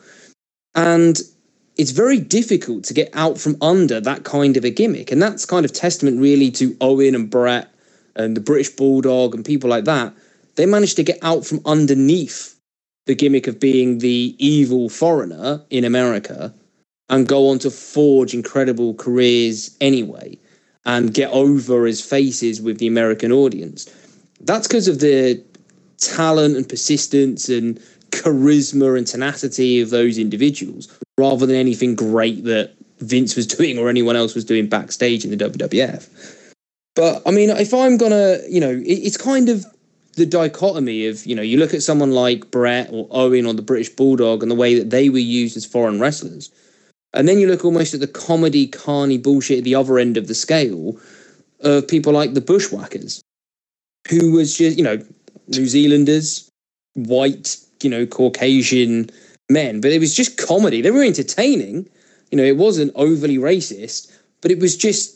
And it's very difficult to get out from under that kind of a gimmick. And that's kind of testament really to Owen and Bret and the British Bulldog and people like that. They managed to get out from underneath the gimmick of being the evil foreigner in America and go on to forge incredible careers anyway and get over as faces with the American audience. That's because of the talent and persistence and charisma and tenacity of those individuals, rather than anything great that Vince was doing or anyone else was doing backstage in the W W F. But, I mean, if I'm going to, you know, it, it's kind of the dichotomy of, you know, you look at someone like Bret or Owen or the British Bulldog and the way that they were used as foreign wrestlers. And then you look almost at the comedy, carny bullshit at the other end of the scale of people like the Bushwhackers, who was just, you know, New Zealanders, white, you know, Caucasian men. But it was just comedy. They were entertaining. You know, it wasn't overly racist, but it was just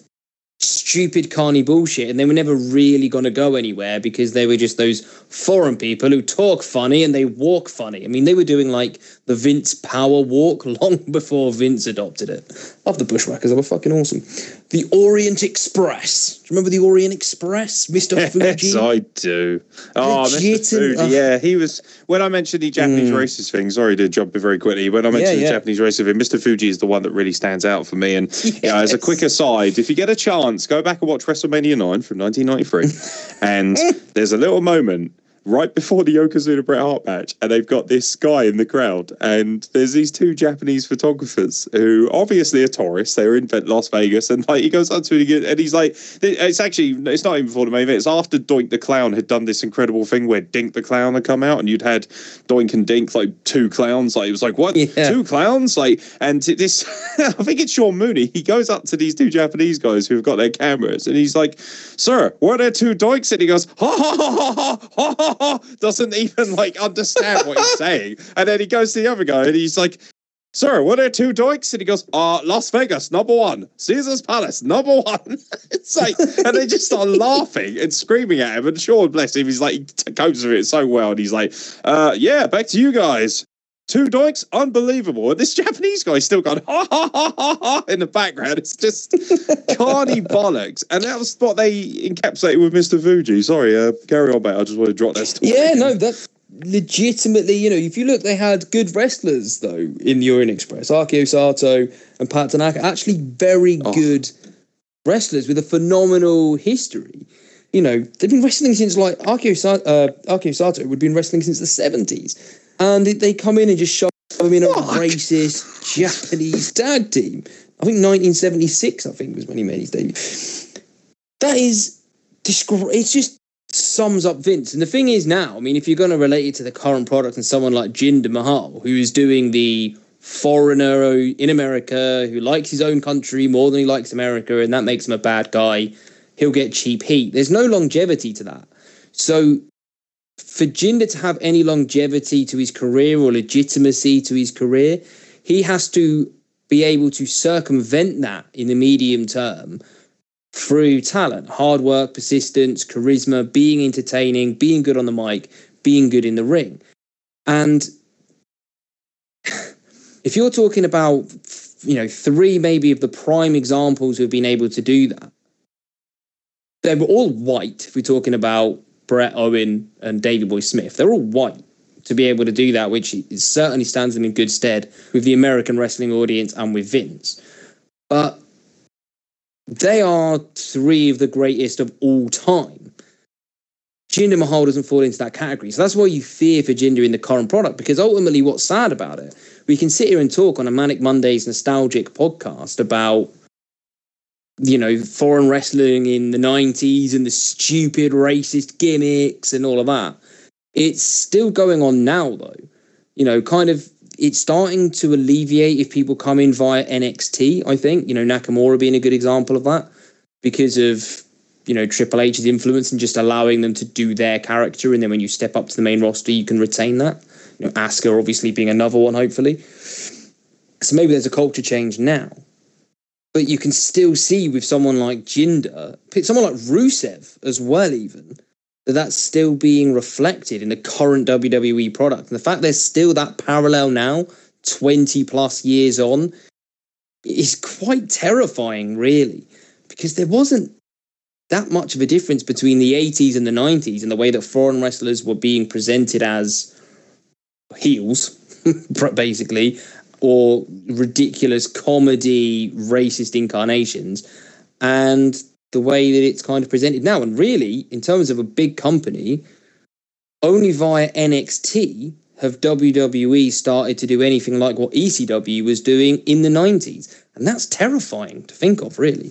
stupid carny bullshit, and they were never really going to go anywhere because they were just those foreign people who talk funny and they walk funny. I mean, they were doing like the Vince power walk long before Vince adopted it. Love the Bushwhackers, they were fucking awesome. The Orient Express. Do you remember the Orient Express, Mister Fuji? Yes, I do. Oh, Legit Mister Fuji, and- yeah, he was, when I mentioned the Japanese Mm. racist thing, sorry to jump in very quickly, when I mentioned Yeah, the yeah. Japanese racist thing, Mister Fuji is the one that really stands out for me. And you know, as a Yes. quick aside, if you get a chance, go back and watch WrestleMania nine from nineteen ninety-three, and there's a little moment right before the Yokozuna Bret Hart match, and they've got this guy in the crowd, and there's these two Japanese photographers who obviously are tourists. They were in Las Vegas, and like he goes up to him and he's like, it's actually, it's not even before the main event, it's after Doink the Clown had done this incredible thing where Dink the Clown had come out, and you'd had Doink and Dink, like two clowns, like it was like, what, Yeah. two clowns? Like, and this, I think it's Sean Mooney, he goes up to these two Japanese guys who've got their cameras, and he's like, sir, were there two Doinks? And he goes, ha ha ha ha ha ha ha. Doesn't even like understand what he's saying, and then he goes to the other guy and he's like, sir, were there two Doinks? And he goes, uh Las Vegas number one, Caesar's Palace number one. It's like, and they just start laughing and screaming at him, and Sean, bless him, he's like, he t- copes with it so well, and he's like, uh yeah, back to you guys. Two Doinks, unbelievable. And this Japanese guy's still going, ha ha ha ha ha in the background. It's just carny bollocks. And that was what they encapsulated with Mister Fuji. Sorry, uh, carry on, mate. I just want to drop that story. Yeah, no, that legitimately, you know, if you look, they had good wrestlers, though, in the Orient Express. Akio Sato and Pat Tanaka, actually very Oh. good wrestlers with a phenomenal history. You know, they've been wrestling since, like, Akio, Sa- uh, Akio Sato would have been wrestling since the seventies. And they come in and just shove him in a Fuck. racist Japanese tag team. I think nineteen seventy-six, I think, was when he made his debut. That is, disgra- it's just sums up Vince. And the thing is now, I mean, if you're going to relate it to the current product and someone like Jinder Mahal, who is doing the foreigner in America who likes his own country more than he likes America, and that makes him a bad guy. He'll get cheap heat. There's no longevity to that. So for Jinder to have any longevity to his career or legitimacy to his career, he has to be able to circumvent that in the medium term through talent, hard work, persistence, charisma, being entertaining, being good on the mic, being good in the ring. And if you're talking about, you know, three maybe of the prime examples who've been able to do that, they were all white. If we're talking about Bret, Owen, and Davey Boy Smith, they're all white to be able to do that, which certainly stands them in good stead with the American wrestling audience and with Vince. But they are three of the greatest of all time. Jinder Mahal doesn't fall into that category. So that's why you fear for Jinder in the current product, because ultimately what's sad about it, we can sit here and talk on a Manic Mondays nostalgic podcast about, you know, foreign wrestling in the nineties and the stupid racist gimmicks and all of that. It's still going on now, though. You know, kind of, it's starting to alleviate if people come in via N X T, I think. You know, Nakamura being a good example of that because of, you know, Triple H's influence and just allowing them to do their character. And then when you step up to the main roster, you can retain that. You know, Asuka obviously being another one, hopefully. So maybe there's a culture change now. But you can still see with someone like Jinder, someone like Rusev as well even, that that's still being reflected in the current W W E product. And the fact there's still that parallel now, twenty plus years on, is quite terrifying, really. Because there wasn't that much of a difference between the eighties and the nineties and the way that foreign wrestlers were being presented as heels, basically, or ridiculous comedy, racist incarnations, and the way that it's kind of presented now. And really, in terms of a big company, only via N X T have W W E started to do anything like what E C W was doing in the nineties. And that's terrifying to think of, really.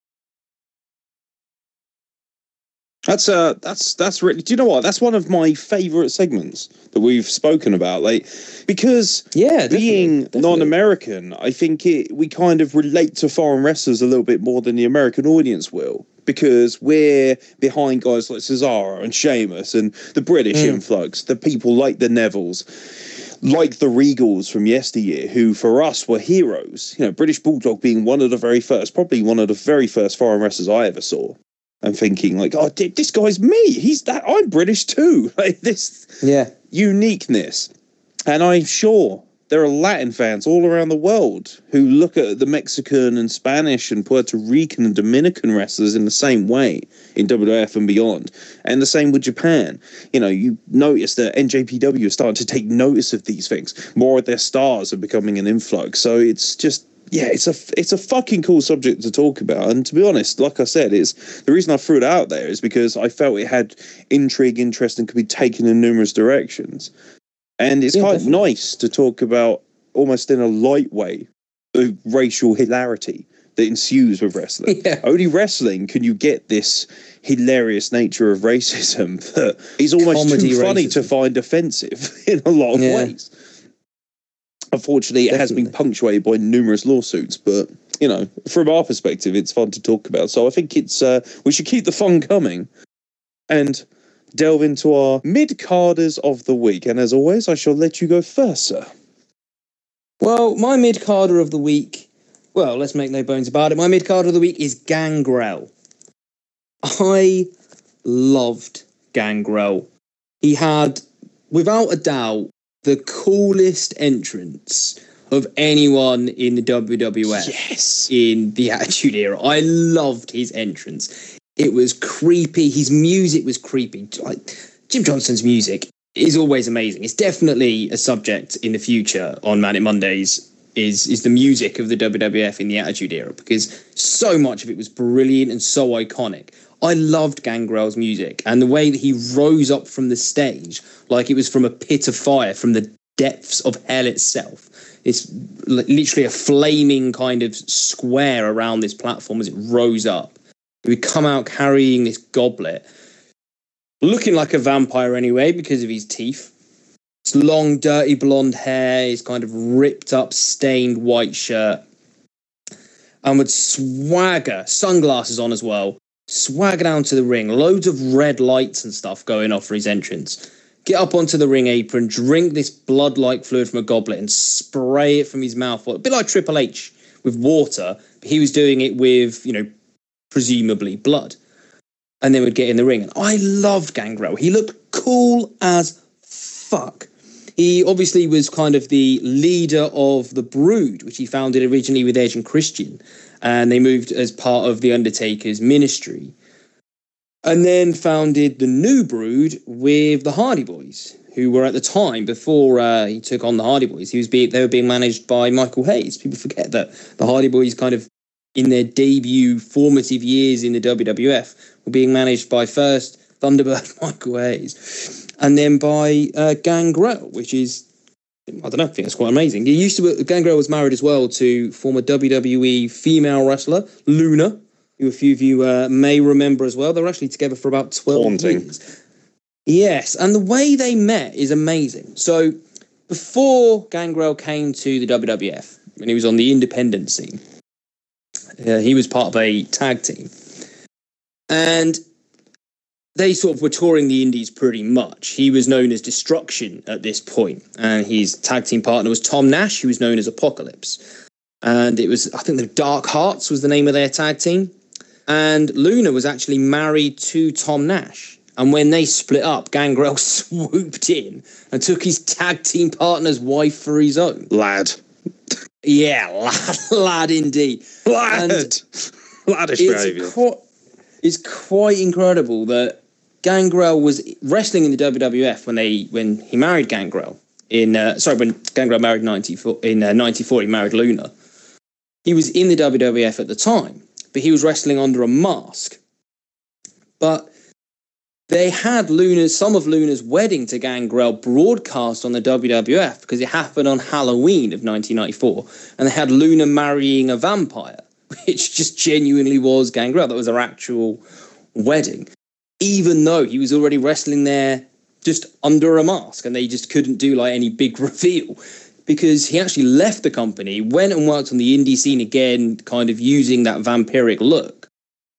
That's uh that's that's really, do you know what? That's one of my favourite segments that we've spoken about. Like, because yeah, definitely, being definitely. non-American, I think it we kind of relate to foreign wrestlers a little bit more than the American audience will. Because we're behind guys like Cesaro and Sheamus and the British mm. influx, the people like the Nevilles, like the Regals from yesteryear, who for us were heroes. You know, British Bulldog being one of the very first, probably one of the very first foreign wrestlers I ever saw. And thinking like, oh, this guy's me. He's that. I'm British too. Like this yeah. uniqueness. And I'm sure there are Latin fans all around the world who look at the Mexican and Spanish and Puerto Rican and Dominican wrestlers in the same way in W W F and beyond. And the same with Japan. You know, you notice that N J P W is starting to take notice of these things. More of their stars are becoming an influx. So it's just, yeah, it's a it's a fucking cool subject to talk about. And to be honest, like I said, it's the reason I threw it out there is because I felt it had intrigue, interest, and could be taken in numerous directions. And it's yeah, quite definitely. nice to talk about, almost in a light way, the racial hilarity that ensues with wrestling. Yeah. Only wrestling can you get this hilarious nature of racism that is almost Comedy too funny racism. to find offensive in a lot of yeah. ways. Unfortunately, it Definitely. has been punctuated by numerous lawsuits, but, you know, from our perspective, it's fun to talk about. So I think it's uh, we should keep the fun coming and delve into our mid-carders of the week. And as always, I shall let you go first, sir. Well, my mid-carder of the week, well, let's make no bones about it. My mid-carder of the week is Gangrel. I loved Gangrel. He had, without a doubt, the coolest entrance of anyone in the W W F yes. in the Attitude Era. I loved his entrance. It was creepy. His music was creepy. Like, Jim Johnston's music is always amazing. It's definitely a subject in the future on Manic Mondays, is, is the music of the W W F in the Attitude Era, because so much of it was brilliant and so iconic. I loved Gangrel's music and the way that he rose up from the stage like it was from a pit of fire, from the depths of hell itself. It's literally a flaming kind of square around this platform as it rose up. He would come out carrying this goblet, looking like a vampire anyway because of his teeth. His long, dirty blonde hair, his kind of ripped up, stained white shirt, and would swagger, sunglasses on as well, swagger down to the ring, loads of red lights and stuff going off for his entrance. Get up onto the ring apron, drink this blood-like fluid from a goblet and spray it from his mouth. A bit like Triple H with water, but he was doing it with, you know, presumably blood. And then would get in the ring. And I loved Gangrel. He looked cool as fuck. He obviously was kind of the leader of the Brood, which he founded originally with Edge and Christian. And they moved as part of The Undertaker's ministry. And then founded the New Brood with the Hardy Boys, who were at the time, before uh, he took on the Hardy Boys, he was being, they were being managed by Michael Hayes. People forget that the Hardy Boys kind of, in their debut formative years in the W W F, were being managed by first Thunderbird Michael Hayes, and then by uh, Gangrel, which is, I don't know, I think that's quite amazing. He used to, Gangrel was married as well to former W W E female wrestler, Luna, who a few of you uh, may remember as well. They were actually together for about twelve Haunting. years. Yes, and the way they met is amazing. So before Gangrel came to the W W F, when he was on the independent scene, uh, he was part of a tag team. And they sort of were touring the indies pretty much. He was known as Destruction at this point, and his tag team partner was Tom Nash, who was known as Apocalypse. And it was, I think, the Dark Hearts was the name of their tag team. And Luna was actually married to Tom Nash. And when they split up, Gangrel swooped in and took his tag team partner's wife for his own. Lad. Yeah, lad, lad indeed. Lad. And Laddish behaviour. It's, qu- it's quite incredible that Gangrel was wrestling in the W W F when they when he married Gangrel. In uh, sorry, when Gangrel married ninety-four in uh, ninety-four, he married Luna. He was in the W W F at the time, but he was wrestling under a mask. But they had Luna's, some of Luna's wedding to Gangrel broadcast on the W W F because it happened on Halloween of nineteen ninety-four. And they had Luna marrying a vampire, which just genuinely was Gangrel. That was their actual wedding. Even though he was already wrestling there just under a mask and they just couldn't do like any big reveal. Because he actually left the company, went and worked on the indie scene again, kind of using that vampiric look,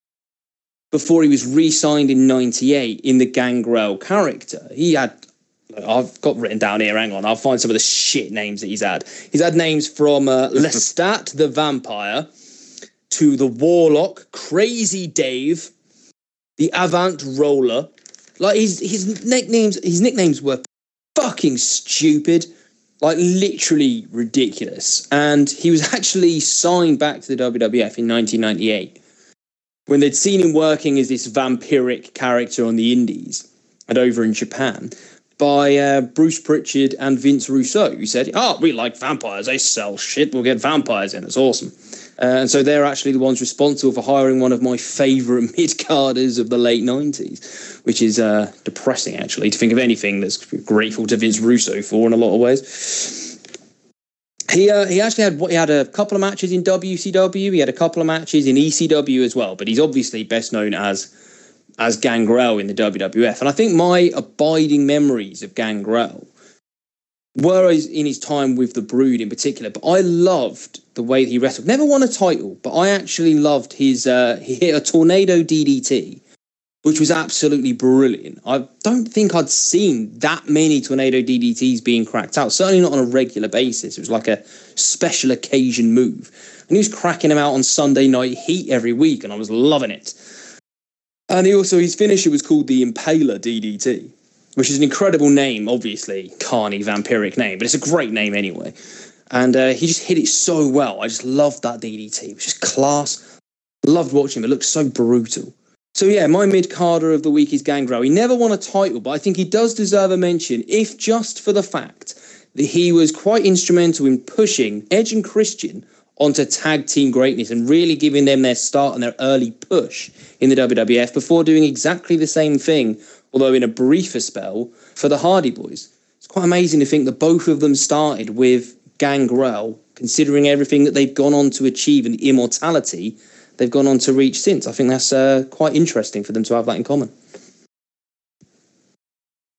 before he was re-signed in ninety-eight in the Gangrel character. He had, I've got written down here, hang on, I'll find some of the shit names that he's had. He's had names from uh, Lestat the Vampire, to the Warlock, Crazy Dave, the Avant Roller. Like, his, his nicknames, his nicknames were fucking stupid. Like, literally ridiculous. And he was actually signed back to the W W F in nineteen ninety-eight when they'd seen him working as this vampiric character on the indies and over in Japan by uh, Bruce Pritchard and Vince Russo, who said, oh, we like vampires. They sell shit. We'll get vampires in. It's awesome. Uh, and so they're actually the ones responsible for hiring one of my favourite mid-carders of the late nineties, which is uh, depressing, actually, to think of anything that's grateful to Vince Russo for in a lot of ways. He uh, he actually had he had a couple of matches in W C W. He had a couple of matches in E C W as well, but he's obviously best known as as Gangrel in the W W F. And I think my abiding memories of Gangrel were in his time with the Brood in particular, but I loved the way that he wrestled. Never won a title, but I actually loved his, uh, he hit a tornado D D T, which was absolutely brilliant. I don't think I'd seen that many tornado D D Ts being cracked out, certainly not on a regular basis. It was like a special occasion move. And he was cracking them out on Sunday Night Heat every week, and I was loving it. And he also, his finisher was called the Impaler D D T, which is an incredible name, obviously, carny, vampiric name, but it's a great name anyway. And uh, he just hit it so well. I just loved that D D T. It was just class. Loved watching him. It looked so brutal. So yeah, my mid-carder of the week is Gangrel. He never won a title, but I think he does deserve a mention, if just for the fact that he was quite instrumental in pushing Edge and Christian onto tag team greatness and really giving them their start and their early push in the W W F before doing exactly the same thing, although in a briefer spell, for the Hardy Boys. It's quite amazing to think that both of them started with Gangrel, considering everything that they've gone on to achieve and the immortality they've gone on to reach since. I think that's uh, quite interesting for them to have that in common. Yeah,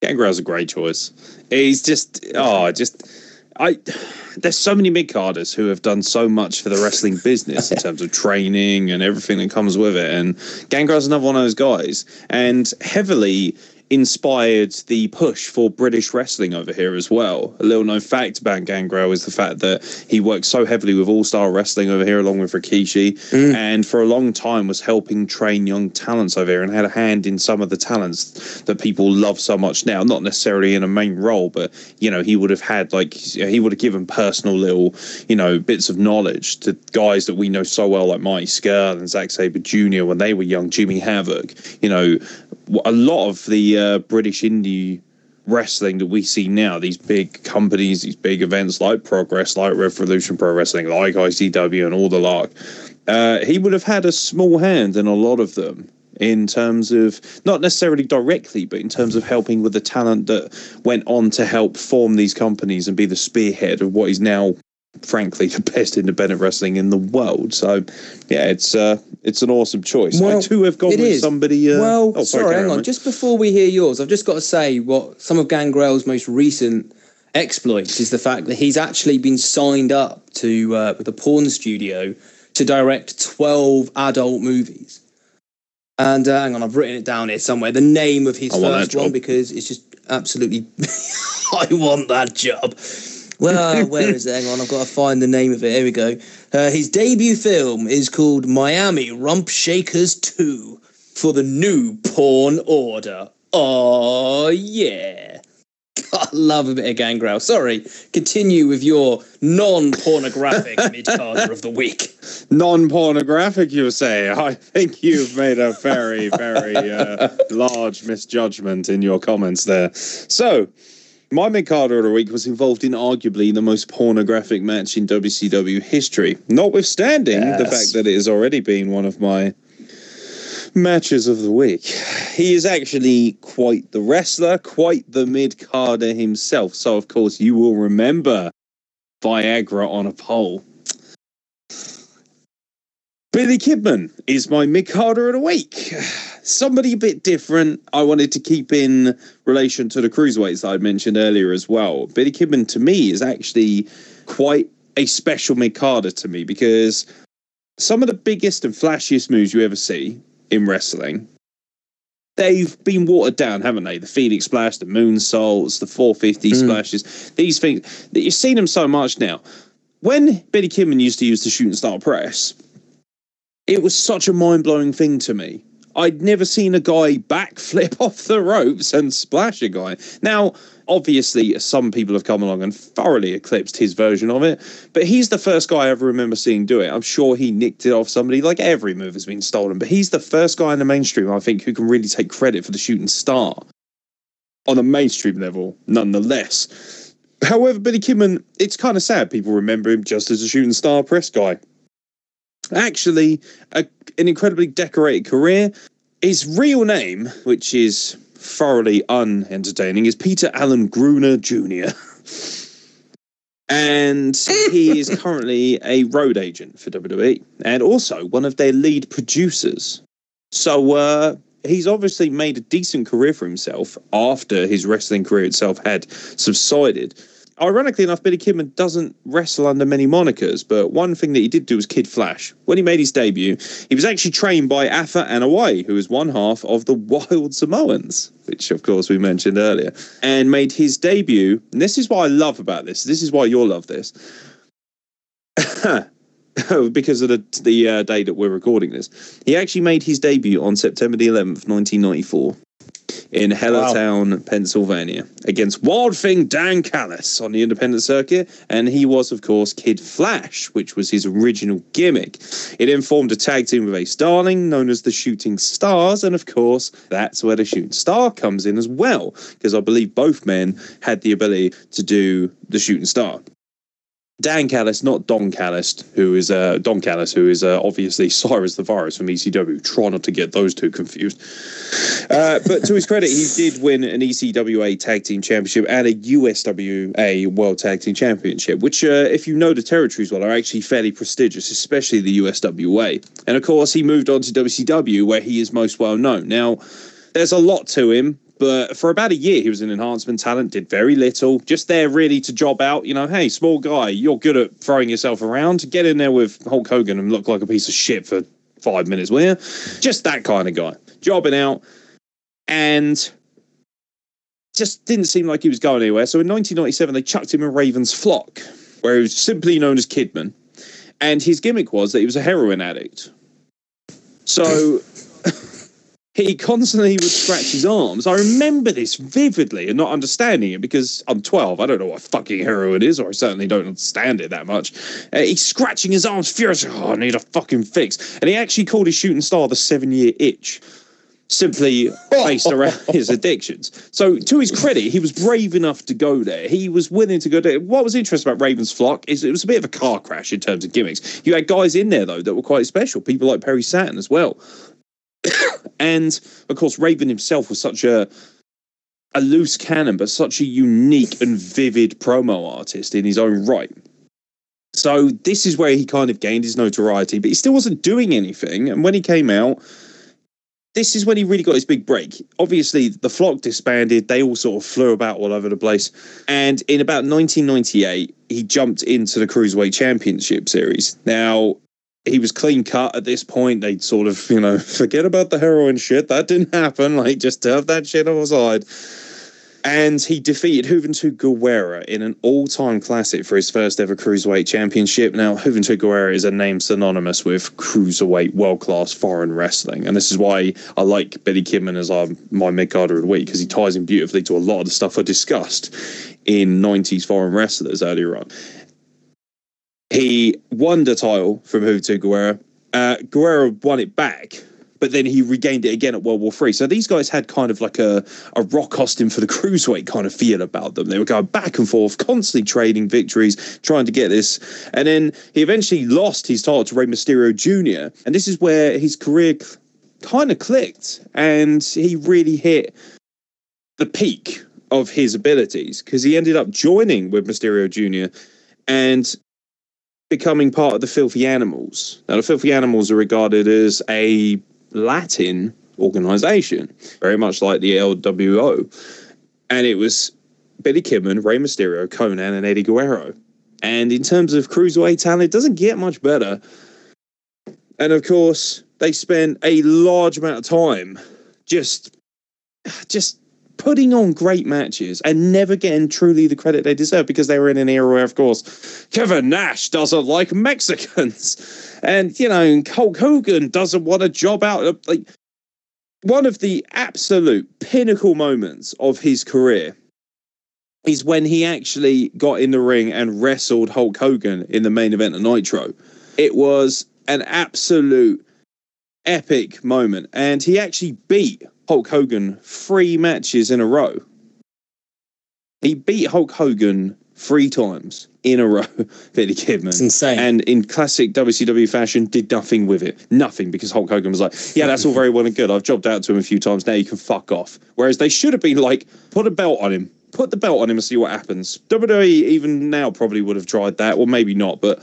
Gangrel's a great choice. He's just, oh, just, I. There's so many mid-carders who have done so much for the wrestling business in terms of training and everything that comes with it. And Gangrel's another one of those guys. And heavily inspired the push for British wrestling over here as well. A little known fact about Gangrel is the fact that he worked so heavily with All-Star Wrestling over here along with Rikishi, mm. and for a long time was helping train young talents over here and had a hand in some of the talents that people love so much now. Not necessarily in a main role, but, you know, he would have had, like, he would have given personal little, you know, bits of knowledge to guys that we know so well, like Marty Scurll and Zack Sabre Junior when they were young, Jimmy Havoc, you know, a lot of the uh, British indie wrestling that we see now, these big companies, these big events like Progress, like Revolution Pro Wrestling, like I C W and all the like, uh, he would have had a small hand in a lot of them in terms of, not necessarily directly, but in terms of helping with the talent that went on to help form these companies and be the spearhead of what is now, frankly, the best independent wrestling in the world. So, yeah, it's uh, it's an awesome choice. Well, I too have gone with is. somebody. Uh, well, oh, sorry, hang on. on. Just before we hear yours, I've just got to say what some of Gangrel's most recent exploits is the fact that he's actually been signed up to uh, with a porn studio to direct twelve adult movies. And uh, hang on, I've written it down here somewhere. The name of his I first one, because it's just absolutely. I want that job. Well, where is it? Hang on, I've got to find the name of it. Here we go. Uh, his debut film is called Miami Rump Shakers two for the new Porn Order. Oh, yeah. I love a bit of Gangrel. Sorry, continue with your non-pornographic mid-carder of the week. Non-pornographic, you say? I think you've made a very, very uh, large misjudgment in your comments there. So, my mid-carder of the week was involved in arguably the most pornographic match in W C W history, notwithstanding yes. the fact that it has already been one of my matches of the week. He is actually quite the wrestler, quite the mid-carder himself. So, of course, you will remember Viagra on a pole. Billy Kidman is my mid-carder of the week. Somebody a bit different. I wanted to keep in relation to the cruiserweights that I mentioned earlier as well. Billy Kidman, to me, is actually quite a special mid-carder to me because some of the biggest and flashiest moves you ever see in wrestling, they've been watered down, haven't they? The Phoenix Splash, the Moonsaults, the four fifty mm. splashes, these things. You've seen them so much now. When Billy Kidman used to use the shooting star press, it was such a mind-blowing thing to me. I'd never seen a guy backflip off the ropes and splash a guy. Now, obviously, some people have come along and thoroughly eclipsed his version of it, but he's the first guy I ever remember seeing do it. I'm sure he nicked it off somebody, like every move has been stolen, but he's the first guy in the mainstream, I think, who can really take credit for the shooting star on a mainstream level, nonetheless. However, Billy Kidman, it's kind of sad people remember him just as a shooting star press guy. Actually, a, an incredibly decorated career. His real name, which is thoroughly unentertaining, is Peter Allen Gruner Junior And he is currently a road agent for W W E and also one of their lead producers. So uh, he's obviously made a decent career for himself after his wrestling career itself had subsided. Ironically enough, Billy Kidman doesn't wrestle under many monikers, but one thing that he did do was Kid Flash. When he made his debut, he was actually trained by Afa Anoa'i, who is one half of the Wild Samoans, which, of course, we mentioned earlier, and made his debut, and this is what I love about this, this is why you'll love this, because of the, the uh, day that we're recording this. He actually made his debut on September the eleventh, nineteen ninety-four. In Hellertown, wow. Pennsylvania, against Wild Thing Dan Callis on the independent circuit, and he was, of course, Kid Flash, which was his original gimmick. It then formed a tag team with Ace Darling, known as the Shooting Stars, and of course, that's where the Shooting Star comes in as well, because I believe both men had the ability to do the Shooting Star. Dan Callis, not Don Callis, who is uh, Don Callis, who is uh, obviously Cyrus the Virus from E C W. Try not to get those two confused. Uh, but to his credit, he did win an E C W A Tag Team Championship and a U S W A World Tag Team Championship, which, uh, if you know the territories well, are actually fairly prestigious, especially the U S W A. And of course, he moved on to W C W, where he is most well known. Now, there's a lot to him. But for about a year, he was an enhancement talent, did very little, just there really to job out. You know, hey, small guy, you're good at throwing yourself around. Get in there with Hulk Hogan and look like a piece of shit for five minutes, will you? Just that kind of guy, jobbing out. And just didn't seem like he was going anywhere. So in nineteen ninety-seven, they chucked him in Raven's Flock, where he was simply known as Kidman. And his gimmick was that he was a heroin addict. So he constantly would scratch his arms. I remember this vividly and not understanding it because I'm twelve. I don't know what fucking heroin is, or I certainly don't understand it that much. Uh, he's scratching his arms furiously. Oh, I need a fucking fix. And he actually called his shooting star the seven-year itch, simply based around his addictions. So to his credit, he was brave enough to go there. He was willing to go there. What was interesting about Raven's Flock is it was a bit of a car crash in terms of gimmicks. You had guys in there, though, that were quite special. People like Perry Saturn as well. And, of course, Raven himself was such a a loose cannon, but such a unique and vivid promo artist in his own right. So this is where he kind of gained his notoriety, but he still wasn't doing anything. And when he came out, this is when he really got his big break. Obviously, the Flock disbanded. They all sort of flew about all over the place. And in about nineteen ninety-eight, he jumped into the Cruiserweight Championship Series. Now, he was clean cut at this point. They'd sort of, you know, forget about the heroin shit. That didn't happen. Like, just have that shit on the side. And he defeated Juventud Guerrera in an all-time classic for his first ever Cruiserweight Championship. Now, Juventud Guerrera is a name synonymous with Cruiserweight world-class foreign wrestling. And this is why I like Billy Kidman as our, my mid-carder of the week, because he ties in beautifully to a lot of the stuff I discussed in nineties foreign wrestlers earlier on. He won the title from Juventud Guerrera. Uh, Guerrera won it back, but then he regained it again at World War Three. So these guys had kind of like a, a Rock Austin for the Cruiserweight kind of feel about them. They were going back and forth, constantly trading victories, trying to get this. And then he eventually lost his title to Rey Mysterio Junior And this is where his career kind of clicked. And he really hit the peak of his abilities because he ended up joining with Mysterio Junior and becoming part of the Filthy Animals. Now, the Filthy Animals are regarded as a Latin organization, very much like the L W O. And it was Billy Kidman, Rey Mysterio, Conan, and Eddie Guerrero. And in terms of Cruiserweight talent, it doesn't get much better. And of course, they spent a large amount of time just, just putting on great matches and never getting truly the credit they deserve because they were in an era where, of course, Kevin Nash doesn't like Mexicans. And, you know, Hulk Hogan doesn't want to job out. Like, one of the absolute pinnacle moments of his career is when he actually got in the ring and wrestled Hulk Hogan in the main event of Nitro. It was an absolute epic moment. And he actually beat Hulk Hogan three matches in a row. He beat Hulk Hogan three times in a row, Billy Kidman. It's insane. And in classic W C W fashion, did nothing with it. Nothing, because Hulk Hogan was like, yeah, that's all very well and good. I've jobbed out to him a few times. Now you can fuck off. Whereas they should have been like, put a belt on him. Put the belt on him and see what happens. W W E even now probably would have tried that, or maybe not, but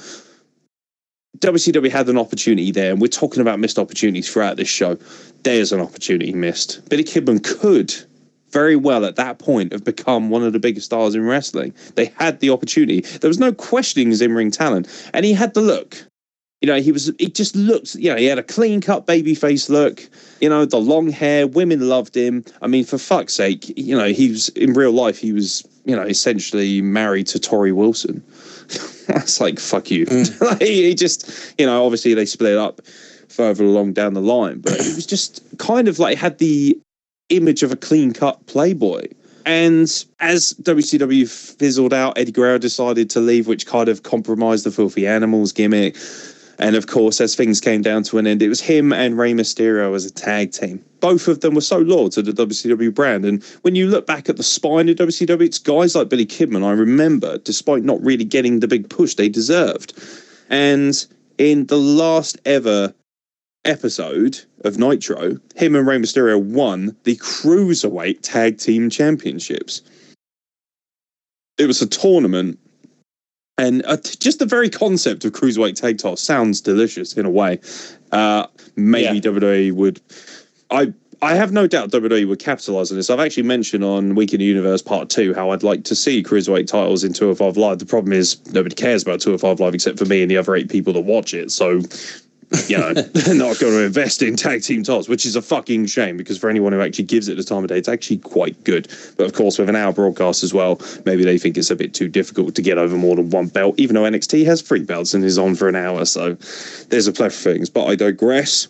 W C W had an opportunity there, and we're talking about missed opportunities throughout this show. There's an opportunity missed. Billy Kidman could very well at that point have become one of the biggest stars in wrestling. They had the opportunity. There was no questioning his in-ring talent, and he had the look. You know, he was, he just looked, you know, he had a clean-cut babyface look, you know, the long hair, women loved him. I mean, for fuck's sake, you know, he was, in real life, he was, you know, essentially married to Tori Wilson. That's like, fuck you. Mm. Like, he just, you know, obviously they split up further along down the line, but it was just kind of like, had the image of a clean-cut playboy. And as W C W fizzled out, Eddie Guerrero decided to leave, which kind of compromised the Filthy Animals gimmick. And of course, as things came down to an end, it was him and Rey Mysterio as a tag team. Both of them were so loyal to the W C W brand. And when you look back at the spine of W C W, it's guys like Billy Kidman, I remember, despite not really getting the big push they deserved. And in the last ever episode of Nitro, him and Rey Mysterio won the Cruiserweight Tag Team Championships. It was a tournament. And uh, just the very concept of Cruiserweight Tag Title sounds delicious in a way. Uh, maybe yeah. W W E would... I I have no doubt W W E would capitalise on this. I've actually mentioned on Week in the Universe Part two how I'd like to see Cruiserweight titles in two oh five Live. The problem is nobody cares about two oh five Live except for me and the other eight people that watch it. So, you know, they're not going to invest in tag team titles, which is a fucking shame because for anyone who actually gives it the time of day, it's actually quite good. But of course, with an hour broadcast as well, maybe they think it's a bit too difficult to get over more than one belt, even though N X T has three belts and is on for an hour. So there's a plethora of things. But I digress.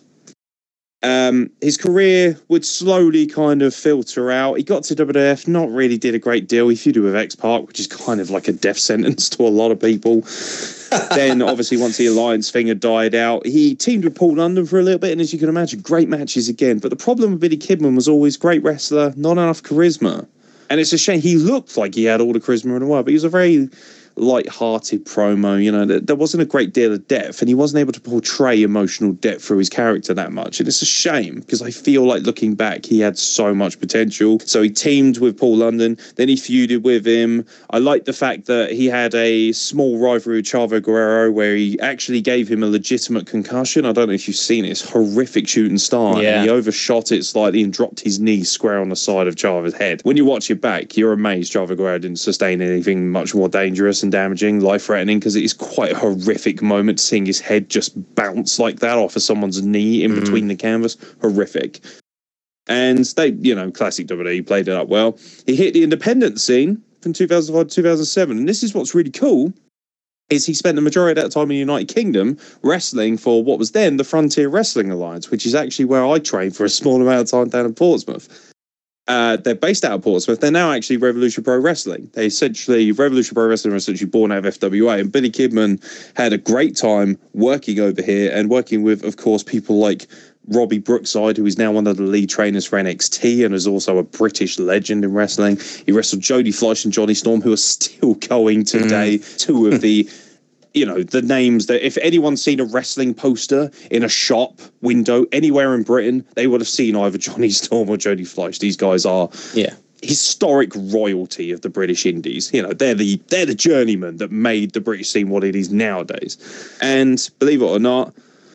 Um, his career would slowly kind of filter out. He got to W W F, not really did a great deal. He feuded with X-Pac, which is kind of like a death sentence to a lot of people. Then, obviously, once the Alliance thing had died out, he teamed with Paul London for a little bit, and as you can imagine, great matches again. But the problem with Billy Kidman was always great wrestler, not enough charisma. And it's a shame. He looked like he had all the charisma in the world, but he was a very light-hearted promo. You know, there wasn't a great deal of depth, and he wasn't able to portray emotional depth through his character that much. And it's a shame because I feel like looking back, he had so much potential. So he teamed with Paul London, then he feuded with him. I like the fact that he had a small rivalry with Chavo Guerrero where he actually gave him a legitimate concussion. I don't know if you've seen it. It's horrific shooting star. Yeah. And he overshot it slightly and dropped his knee square on the side of Chavo's head. When you watch it back, you're amazed Chavo Guerrero didn't sustain anything much more dangerous and damaging, life-threatening, because it is quite a horrific moment seeing his head just bounce like that off of someone's knee in mm. between the canvas. Horrific. And they, you know, classic W W E, played it up well. He hit the independent scene from two thousand five to two thousand seven, and this is what's really cool, is he spent the majority of that time in the United Kingdom wrestling for what was then the Frontier Wrestling Alliance, which is actually where I trained for a small amount of time down in Portsmouth. Uh, they're based out of Portsmouth. They're now actually Revolution Pro Wrestling. They essentially, Revolution Pro Wrestling are essentially born out of F W A. And Billy Kidman had a great time working over here and working with, of course, people like Robbie Brookside, who is now one of the lead trainers for N X T and is also a British legend in wrestling. He wrestled Jody Fleisch and Johnny Storm, who are still going today. Mm. Two of the... You know, the names that if anyone's seen a wrestling poster in a shop window anywhere in Britain, they would have seen either Johnny Storm or Jody Fleisch. These guys are yeah. historic royalty of the British Indies. You know, they're the they're the journeymen that made the British scene what it is nowadays. And believe it or not,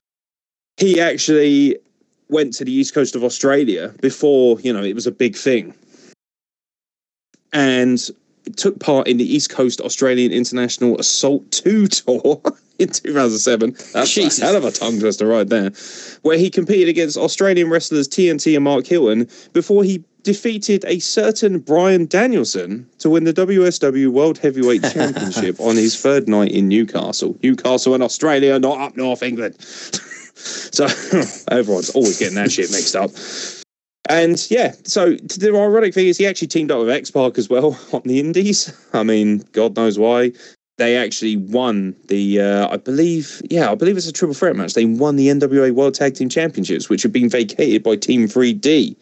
he actually went to the east coast of Australia before, you know, it was a big thing. And took part in the East Coast Australian International Assault two tour in two thousand seven. That's Jesus. A hell of a tongue twister right there. Where he competed against Australian wrestlers T N T and Mark Hilton before he defeated a certain Bryan Danielson to win the W S W World Heavyweight Championship on his third night in Newcastle. Newcastle in Australia, not up north England. So everyone's always getting that shit mixed up. And yeah, so the ironic thing is he actually teamed up with X-Pac as well on the Indies. I mean, God knows why. They actually won the, uh, I believe, yeah, I believe it's a triple threat match. They won the N W A World Tag Team Championships, which had been vacated by Team three D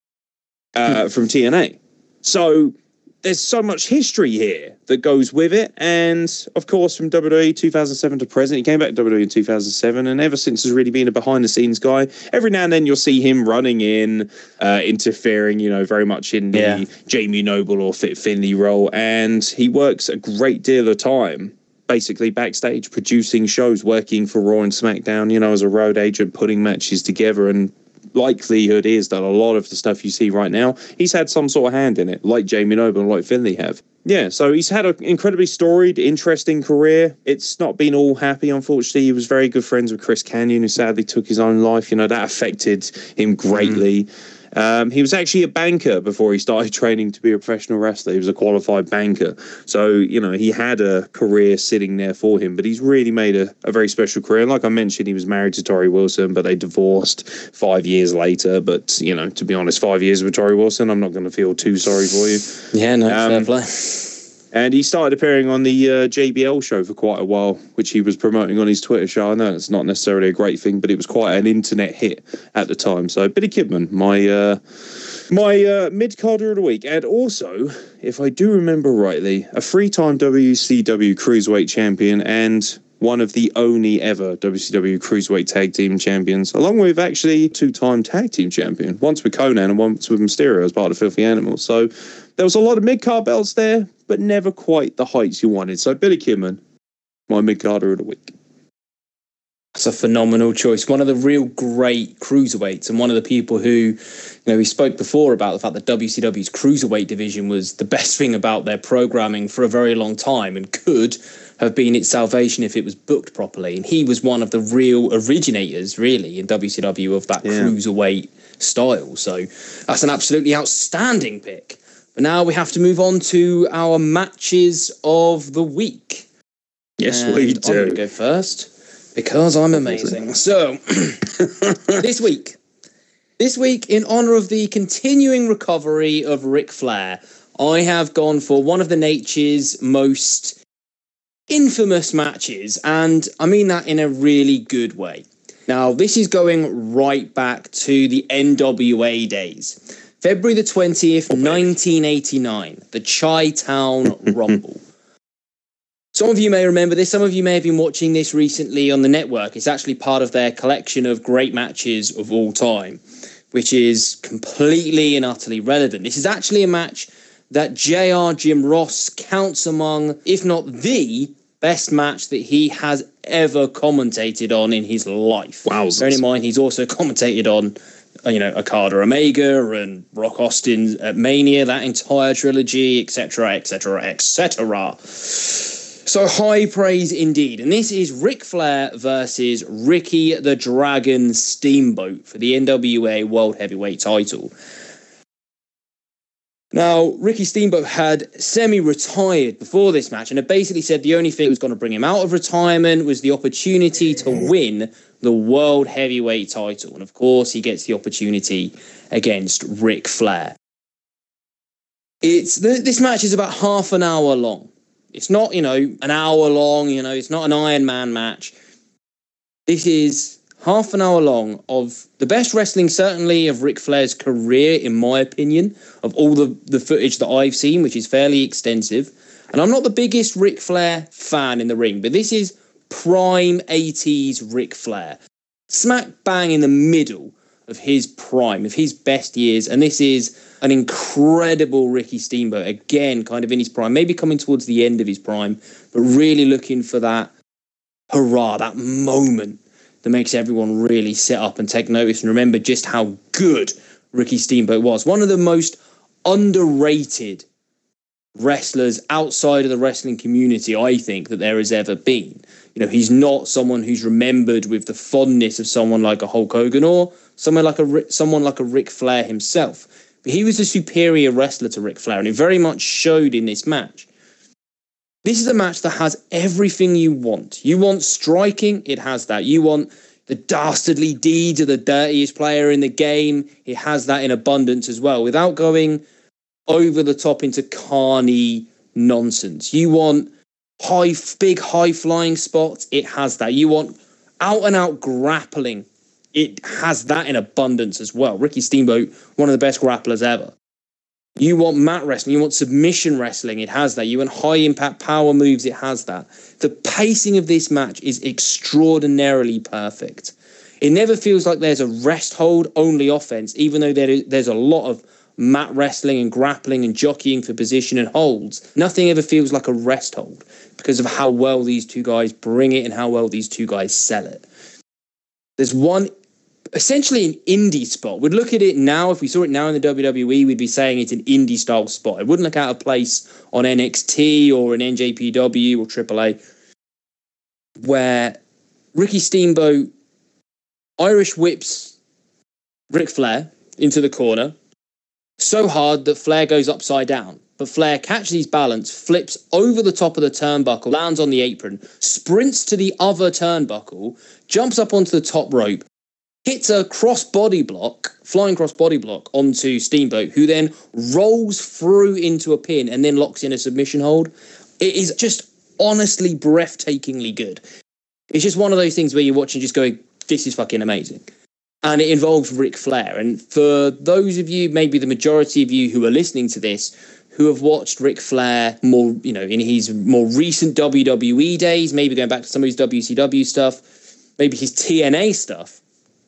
uh, from T N A. So there's so much history here that goes with it. And of course, from W W E two thousand seven to present, he came back to W W E in two thousand seven, and ever since has really been a behind the scenes guy. Every now and then you'll see him running in, uh, interfering, you know, very much in the yeah. Jamie Noble or Fit Finlay role. And he works a great deal of time basically backstage, producing shows, working for Raw and SmackDown, you know, as a road agent, putting matches together. And likelihood is that a lot of the stuff you see right now, he's had some sort of hand in it, like Jamie Noble and like Finlay have. Yeah, so he's had an incredibly storied, interesting career. It's not been all happy, unfortunately. He was very good friends with Chris Kanyon, who sadly took his own life. You know, that affected him greatly. Mm. Um, he was actually a banker before he started training to be a professional wrestler. He was a qualified banker. So, you know, he had a career sitting there for him, but he's really made a, a very special career. And like I mentioned, he was married to Tori Wilson, but they divorced five years later. But, you know, to be honest, five years with Tori Wilson, I'm not going to feel too sorry for you. Yeah, no, um, fair play. And he started appearing on the uh, J B L show for quite a while, which he was promoting on his Twitter show. I know it's not necessarily a great thing, but it was quite an internet hit at the time. So Billy Kidman, my uh, my uh, mid-carder of the week. And also, if I do remember rightly, a three-time W C W Cruiserweight champion and one of the only ever W C W Cruiserweight Tag Team Champions, along with actually two-time Tag Team Champion, once with Conan and once with Mysterio as part of Filthy Animals. So there was a lot of mid-card belts there, but never quite the heights you wanted. So Billy Kidman, my mid-carder of the week. That's a phenomenal choice. One of the real great cruiserweights, and one of the people who, you know, we spoke before about the fact that W C W's cruiserweight division was the best thing about their programming for a very long time and could have been its salvation if it was booked properly. And he was one of the real originators, really, in W C W of that yeah. cruiserweight style. So that's an absolutely outstanding pick. But now we have to move on to our matches of the week. Yes, and we do. I'm going to go first. Because I'm amazing. So, this week, this week, in honour of the continuing recovery of Ric Flair, I have gone for one of the Nature's most infamous matches, and I mean that in a really good way. Now, this is going right back to the N W A days. February the twentieth, nineteen eighty-nine, the Chi-Town Rumble. Some of you may remember this. Some of you may have been watching this recently on the network. It's actually part of their collection of great matches of all time, which is completely and utterly relevant. This is actually a match that J R Jim Ross counts among, if not the best match that he has ever commentated on in his life. Wow. Bearing in mind, he's also commentated on, you know, Okada Omega and Rock Austin at Mania, that entire trilogy, et cetera, et cetera, et cetera. So high praise indeed. And this is Ric Flair versus Ricky the Dragon Steamboat for the N W A World Heavyweight title. Now, Ricky Steamboat had semi-retired before this match and had basically said the only thing that was going to bring him out of retirement was the opportunity to win the World Heavyweight title. And of course, he gets the opportunity against Ric Flair. It's this match is about half an hour long. It's not, you know, an hour long, you know, it's not an Iron Man match. This is half an hour long of the best wrestling, certainly, of Ric Flair's career, in my opinion, of all the, the footage that I've seen, which is fairly extensive. And I'm not the biggest Ric Flair fan in the ring, but this is prime eighties Ric Flair. Smack bang in the middle of his prime, of his best years. And this is an incredible Ricky Steamboat, again, kind of in his prime, maybe coming towards the end of his prime, but really looking for that hurrah, that moment that makes everyone really sit up and take notice and remember just how good Ricky Steamboat was. One of the most underrated wrestlers outside of the wrestling community, I think, that there has ever been. You know, he's not someone who's remembered with the fondness of someone like a Hulk Hogan or someone like a someone like a Ric Flair himself. But he was a superior wrestler to Ric Flair, and it very much showed in this match. This is a match that has everything you want. You want striking, it has that. You want the dastardly deeds of the dirtiest player in the game, it has that in abundance as well, without going over the top into carny nonsense. You want high, big, high-flying spots, it has that. You want out-and-out grappling, it has that in abundance as well. Ricky Steamboat, one of the best grapplers ever. You want mat wrestling, you want submission wrestling, it has that. You want high-impact power moves, it has that. The pacing of this match is extraordinarily perfect. It never feels like there's a rest hold, only offense, even though there is, there's a lot of mat wrestling and grappling and jockeying for position and holds. Nothing ever feels like a rest hold because of how well these two guys bring it and how well these two guys sell it. There's one, essentially an indie spot. We'd look at it now, if we saw it now in the W W E, we'd be saying it's an indie style spot. It wouldn't look out of place on N X T or an N J P W or triple A, where Ricky Steamboat Irish whips Ric Flair into the corner so hard that Flair goes upside down. But Flair catches his balance, flips over the top of the turnbuckle, lands on the apron, sprints to the other turnbuckle, jumps up onto the top rope, hits a cross body block, flying cross body block onto Steamboat, who then rolls through into a pin and then locks in a submission hold. It is just honestly breathtakingly good. It's just one of those things where you watch and just go, this is fucking amazing. And it involves Ric Flair. And for those of you, maybe the majority of you who are listening to this, who have watched Ric Flair more, you know, in his more recent W W E days, maybe going back to some of his W C W stuff, maybe his T N A stuff,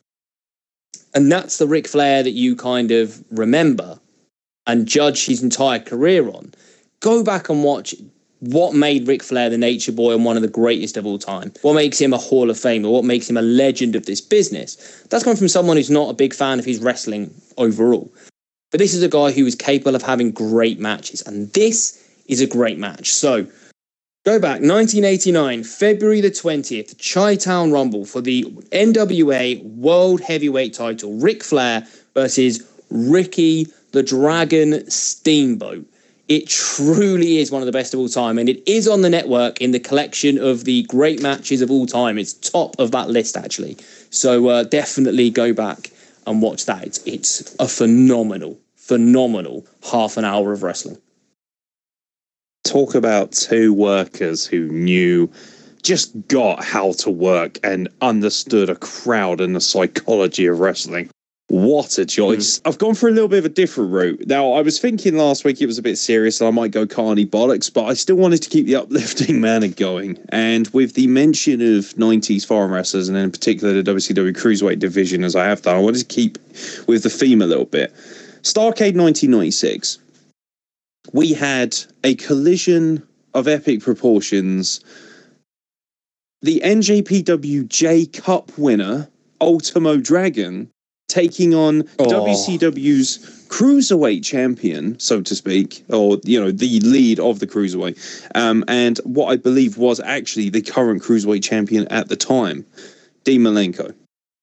and that's the Ric Flair that you kind of remember and judge his entire career on, go back and watch what made Ric Flair the Nature Boy and one of the greatest of all time? What makes him a Hall of Famer? What makes him a legend of this business? That's coming from someone who's not a big fan of his wrestling overall. But this is a guy who is capable of having great matches, and this is a great match. So, go back, nineteen eighty-nine, February the twentieth, the Chi-Town Rumble for the N W A World Heavyweight title. Ric Flair versus Ricky the Dragon Steamboat. It truly is one of the best of all time, and it is on the network in the collection of the great matches of all time. It's top of that list, actually. So uh, definitely go back and watch that. It's, it's a phenomenal, phenomenal half an hour of wrestling. Talk about two workers who knew, just got how to work and understood a crowd and the psychology of wrestling. What a choice. Mm. I've gone for a little bit of a different route. Now, I was thinking last week it was a bit serious and I might go carny bollocks, but I still wanted to keep the uplifting manner going. And with the mention of nineties foreign wrestlers, and in particular the W C W Cruiserweight division, as I have done, I wanted to keep with the theme a little bit. Starrcade nineteen ninety-six. We had a collision of epic proportions. The N J P W J Cup winner, Ultimo Dragon, taking on oh. W C W's cruiserweight champion, so to speak, or, you know, the lead of the cruiserweight, um, and what I believe was actually the current cruiserweight champion at the time, Dean Malenko.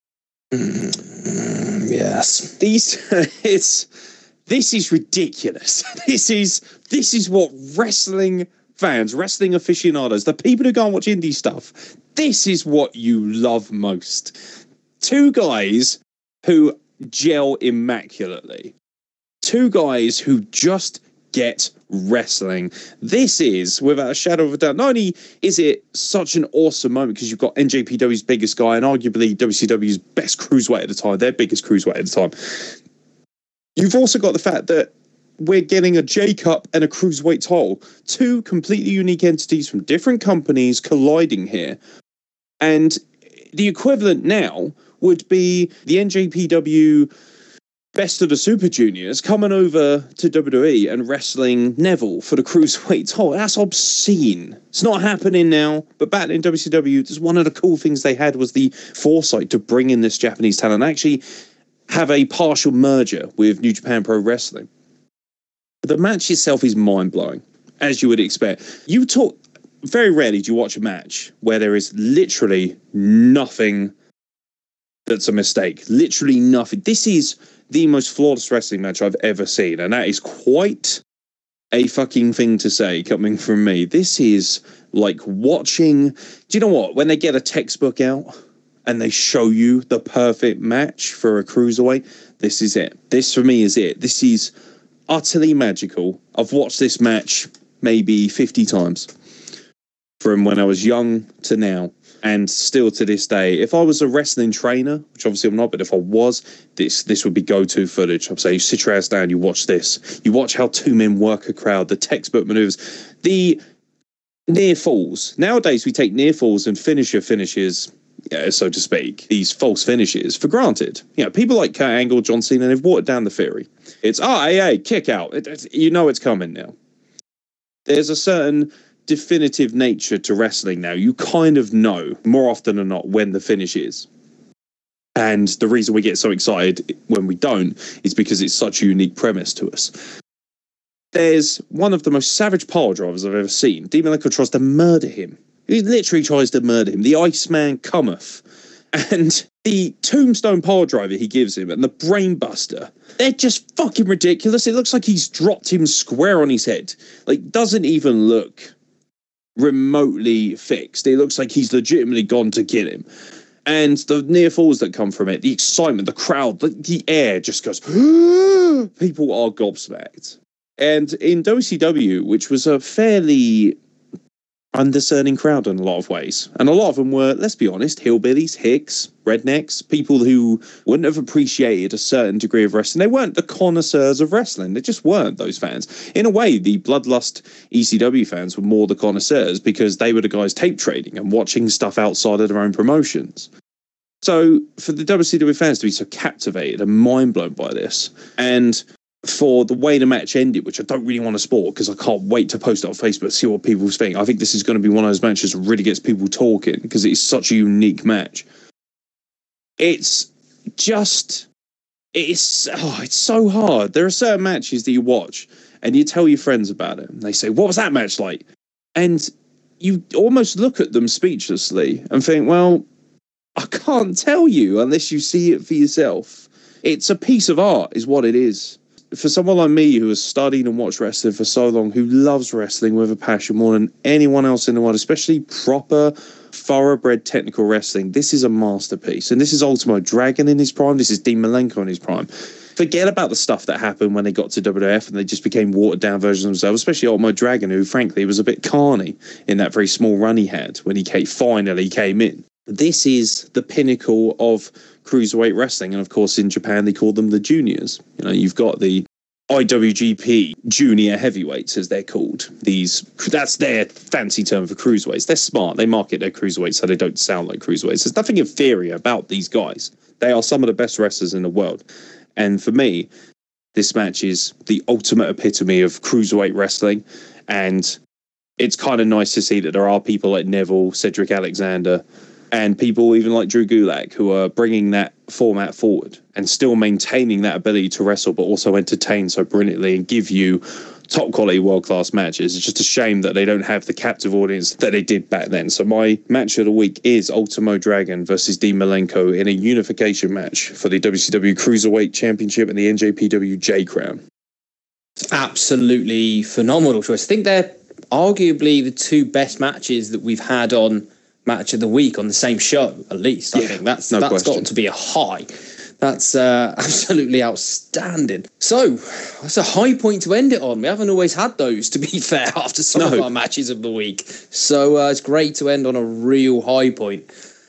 Mm, yes. These, it's, this is ridiculous. This is, this is what wrestling fans, wrestling aficionados, the people who go and watch indie stuff, this is what you love most. Two guys who gel immaculately. Two guys who just get wrestling. This is, without a shadow of a doubt, not only is it such an awesome moment because you've got N J P W's biggest guy and arguably W C W's best cruiserweight at the time, their biggest cruiserweight at the time. You've also got the fact that we're getting a J-Cup and a cruiserweight title. Two completely unique entities from different companies colliding here. And the equivalent now would be the N J P W Best of the Super Juniors coming over to W W E and wrestling Neville for the Cruiserweight title. That's obscene. It's not happening now, but back in W C W, just one of the cool things they had was the foresight to bring in this Japanese talent and actually have a partial merger with New Japan Pro Wrestling. The match itself is mind-blowing, as you would expect. You talk... Very rarely do you watch a match where there is literally nothing that's a mistake. Literally nothing. This is the most flawless wrestling match I've ever seen, and that is quite a fucking thing to say coming from me. This is like watching... Do you know what? When they get a textbook out and they show you the perfect match for a cruiserweight, this is it. This, for me, is it. This is utterly magical. I've watched this match maybe fifty times. From when I was young to now, and still to this day. If I was a wrestling trainer, which obviously I'm not, but if I was, this this would be go-to footage. I'd say, you sit your ass down, you watch this. You watch how two men work a crowd, the textbook maneuvers, the near falls. Nowadays, we take near falls and finisher finishes, yeah, so to speak, these false finishes for granted. You know, people like Kurt Angle, John Cena, they've watered down the theory. It's, ah, hey, hey, kick out. It, it, you know it's coming now. There's a certain definitive nature to wrestling now. You kind of know more often than not when the finish is, and the reason we get so excited when we don't is because it's such a unique premise to us. There's one of the most savage pile drivers I've ever seen. Dean Malenko tries to murder him. He literally tries to murder him. The Iceman cometh, and the tombstone pile driver he gives him and the brainbuster, they're just fucking ridiculous. It looks like he's dropped him square on his head. Like, doesn't even look remotely fixed. It looks like he's legitimately gone to kill him. And the near falls that come from it, the excitement, the crowd, the, the air just goes, people are gobsmacked. And in W C W, which was a fairly undiscerning crowd in a lot of ways, and a lot of them were, let's be honest, hillbillies, hicks, rednecks, people who wouldn't have appreciated a certain degree of wrestling. They weren't the connoisseurs of wrestling. They just weren't, those fans. In a way, the Bloodlust E C W fans were more the connoisseurs because they were the guys tape trading and watching stuff outside of their own promotions. So for the W C W fans to be so captivated and mind blown by this, and for the way the match ended, which I don't really want to spoil because I can't wait to post it on Facebook, see what people think. I think this is going to be one of those matches that really gets people talking because it's such a unique match. It's just, it's, oh, it's so hard. There are certain matches that you watch and you tell your friends about it and they say, what was that match like? And you almost look at them speechlessly and think, well, I can't tell you unless you see it for yourself. It's a piece of art is what it is. For someone like me who has studied and watched wrestling for so long, who loves wrestling with a passion more than anyone else in the world, especially proper, thoroughbred technical wrestling, this is a masterpiece. And this is Ultimo Dragon in his prime. This is Dean Malenko in his prime. Forget about the stuff that happened when they got to W W F and they just became watered-down versions of themselves, especially Ultimo Dragon, who, frankly, was a bit carny in that very small run he had when he came, finally came in. This is the pinnacle of cruiserweight wrestling, and of course in Japan they call them the juniors. You know, you've got the I W G P junior heavyweights, as they're called. These, that's their fancy term for cruiserweights. They're smart. They market their cruiserweights so they don't sound like cruiserweights. There's nothing inferior about these guys. They are some of the best wrestlers in the world. And for me, this match is the ultimate epitome of cruiserweight wrestling. And it's kind of nice to see that there are people like Neville, Cedric Alexander, and people even like Drew Gulak who are bringing that format forward and still maintaining that ability to wrestle, but also entertain so brilliantly and give you top quality world-class matches. It's just a shame that they don't have the captive audience that they did back then. So my match of the week is Ultimo Dragon versus Dean Malenko in a unification match for the W C W Cruiserweight Championship and the N J P W J Crown. Absolutely phenomenal choice. I think they're arguably the two best matches that we've had on Match of the Week on the same show, at least. I yeah, think that's no that's question. got to be a high. That's uh, absolutely outstanding. So that's a high point to end it on. We haven't always had those, to be fair, after some No. of our matches of the week. So uh, it's great to end on a real high point.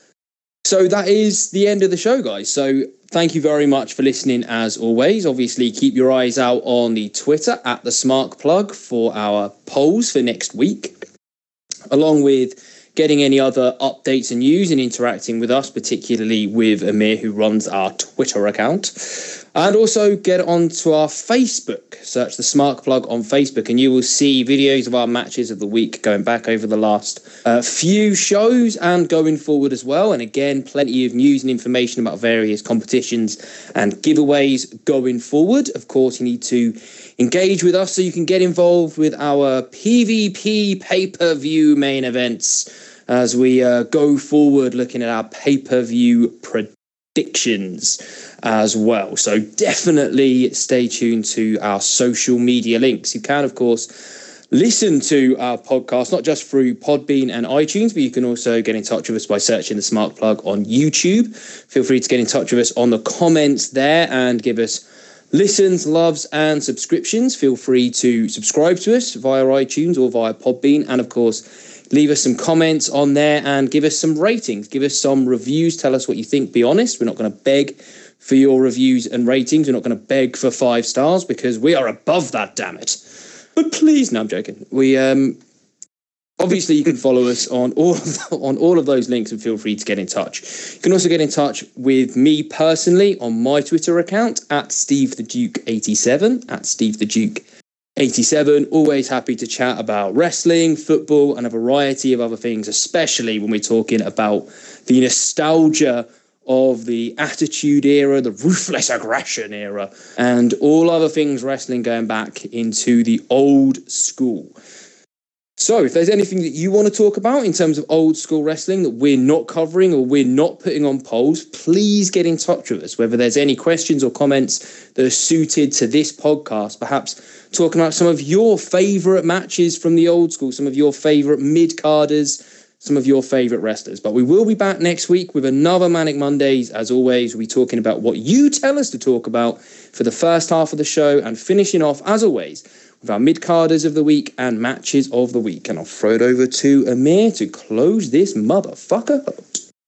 So that is the end of the show, guys. So thank you very much for listening, as always. Obviously, keep your eyes out on the Twitter at the Smart Plug for our polls for next week, along with getting any other updates and news and interacting with us, particularly with Amir, who runs our Twitter account. And also get onto our Facebook. Search the Smart Plug on Facebook and you will see videos of our matches of the week going back over the last uh, few shows and going forward as well. And again, plenty of news and information about various competitions and giveaways going forward. Of course, you need to engage with us so you can get involved with our P V P pay-per-view main events as we uh, go forward looking at our pay-per-view predictions as well. So definitely stay tuned to our social media links. You can, of course, listen to our podcast, not just through Podbean and iTunes, but you can also get in touch with us by searching the Smart Plug on YouTube. Feel free to get in touch with us on the comments there and give us listens, loves, and subscriptions. Feel free to subscribe to us via iTunes or via Podbean. And of course, leave us some comments on there and give us some ratings. Give us some reviews. Tell us what you think. Be honest. We're not going to beg for your reviews and ratings. We're not going to beg for five stars because we are above that, damn it. But please, no, I'm joking. We, um, obviously, you can follow us on all of the, on all of those links and feel free to get in touch. You can also get in touch with me personally on my Twitter account at Steve the Duke eighty-seven, at Steve the Duke eighty-seven. Always happy to chat about wrestling, football, and a variety of other things, especially when we're talking about the nostalgia of the Attitude Era, the Ruthless Aggression Era, and all other things wrestling going back into the old school. So if there's anything that you want to talk about in terms of old school wrestling that we're not covering or we're not putting on polls, please get in touch with us. Whether there's any questions or comments that are suited to this podcast, perhaps talking about some of your favourite matches from the old school, some of your favourite mid-carders, some of your favourite wrestlers. But we will be back next week with another Manic Mondays. As always, we'll be talking about what you tell us to talk about for the first half of the show and finishing off, as always, with our mid-carders of the week and matches of the week. And I'll throw it over to Amir to close this motherfucker up.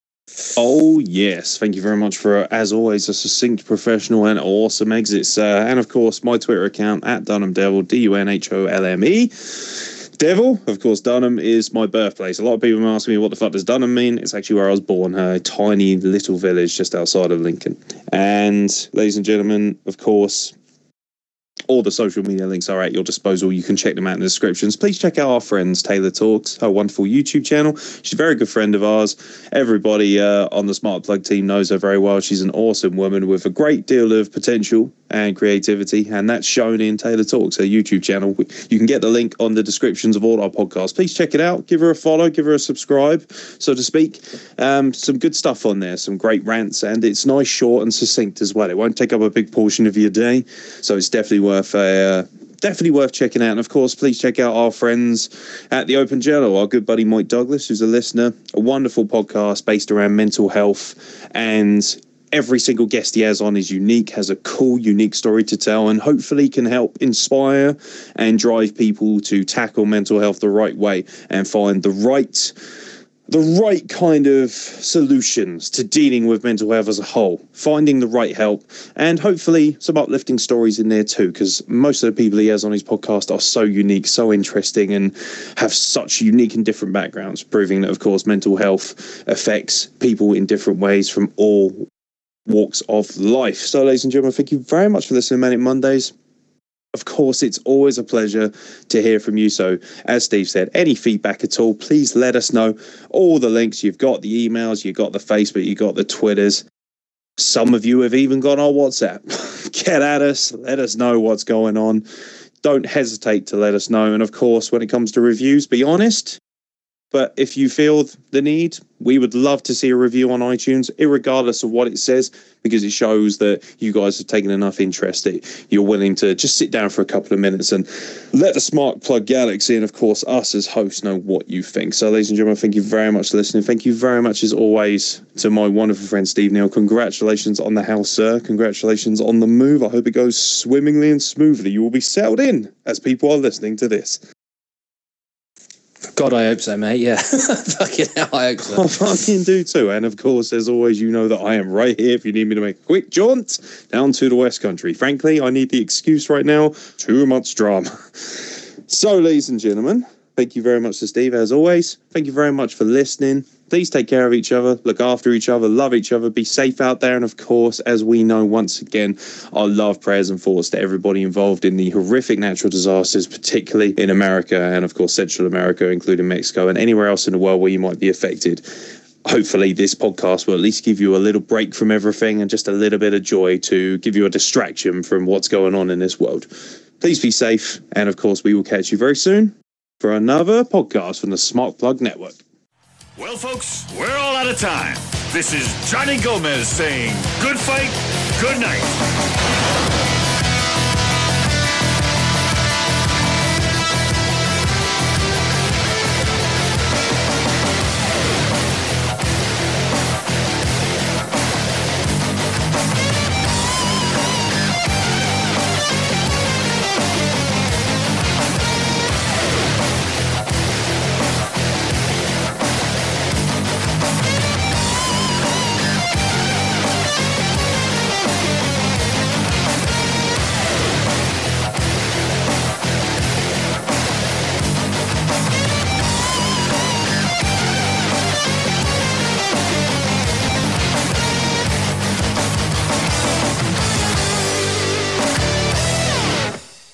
Oh, yes. Thank you very much for, as always, a succinct, professional, and awesome exits. Uh, and, of course, my Twitter account, at Dunham Devil, D U N H O L M E. Devil, of course, Dunham is my birthplace. A lot of people ask me, what the fuck does Dunham mean? It's actually where I was born, a tiny little village just outside of Lincoln. And, ladies and gentlemen, of course, all the social media links are at your disposal. You can check them out in the descriptions. Please check out our friends, Taylor Talks, her wonderful YouTube channel. She's a very good friend of ours. Everybody uh, on the Smart Plug team knows her very well. She's an awesome woman with a great deal of potential and creativity, and that's shown in Taylor Talks, her YouTube channel. You can get the link on the descriptions of all our podcasts. Please check it out. Give her a follow. Give her a subscribe, so to speak. Um, some good stuff on there, some great rants, and it's nice, short, and succinct as well. It won't take up a big portion of your day, so it's definitely worth a uh, definitely worth checking out. And of course, please check out our friends at the Open Jello, our good buddy Mike Douglas, who's a listener. A wonderful podcast based around mental health, and every single guest he has on is unique, has a cool, unique story to tell, and hopefully can help inspire and drive people to tackle mental health the right way and find the right the right kind of solutions to dealing with mental health as a whole, finding the right help, and hopefully some uplifting stories in there too, because most of the people he has on his podcast are so unique, so interesting, and have such unique and different backgrounds, proving that, of course, mental health affects people in different ways from all walks of life. So, ladies and gentlemen, thank you very much for listening to Manic Mondays. Of course, it's always a pleasure to hear from you. So, as Steve said, any feedback at all, please let us know. All the links, you've got the emails, you've got the Facebook, you've got the Twitters. Some of you have even got our WhatsApp. Get at us. Let us know what's going on. Don't hesitate to let us know. And of course, when it comes to reviews, be honest. But if you feel the need, we would love to see a review on iTunes, irregardless of what it says, because it shows that you guys have taken enough interest that you're willing to just sit down for a couple of minutes and let the Smart Plug Galaxy and, of course, us as hosts know what you think. So, ladies and gentlemen, thank you very much for listening. Thank you very much, as always, to my wonderful friend Steve Neal. Congratulations on the house, sir. Congratulations on the move. I hope it goes swimmingly and smoothly. You will be settled in as people are listening to this. God, I hope so, mate. Yeah. Fucking hell, I hope so. I fucking do too. And of course, as always, you know that I am right here if you need me to make a quick jaunt down to the West Country. Frankly, I need the excuse right now. Too much drama. So, ladies and gentlemen, thank you very much to Steve, as always. Thank you very much for listening. Please take care of each other, look after each other, love each other, be safe out there. And of course, as we know, once again, our love, prayers and thoughts to everybody involved in the horrific natural disasters, particularly in America and of course Central America, including Mexico and anywhere else in the world where you might be affected. Hopefully this podcast will at least give you a little break from everything and just a little bit of joy to give you a distraction from what's going on in this world. Please be safe. And of course, we will catch you very soon for another podcast from the Smart Plug Network. Well, folks, we're all out of time. This is Johnny Gomez saying good fight, good night.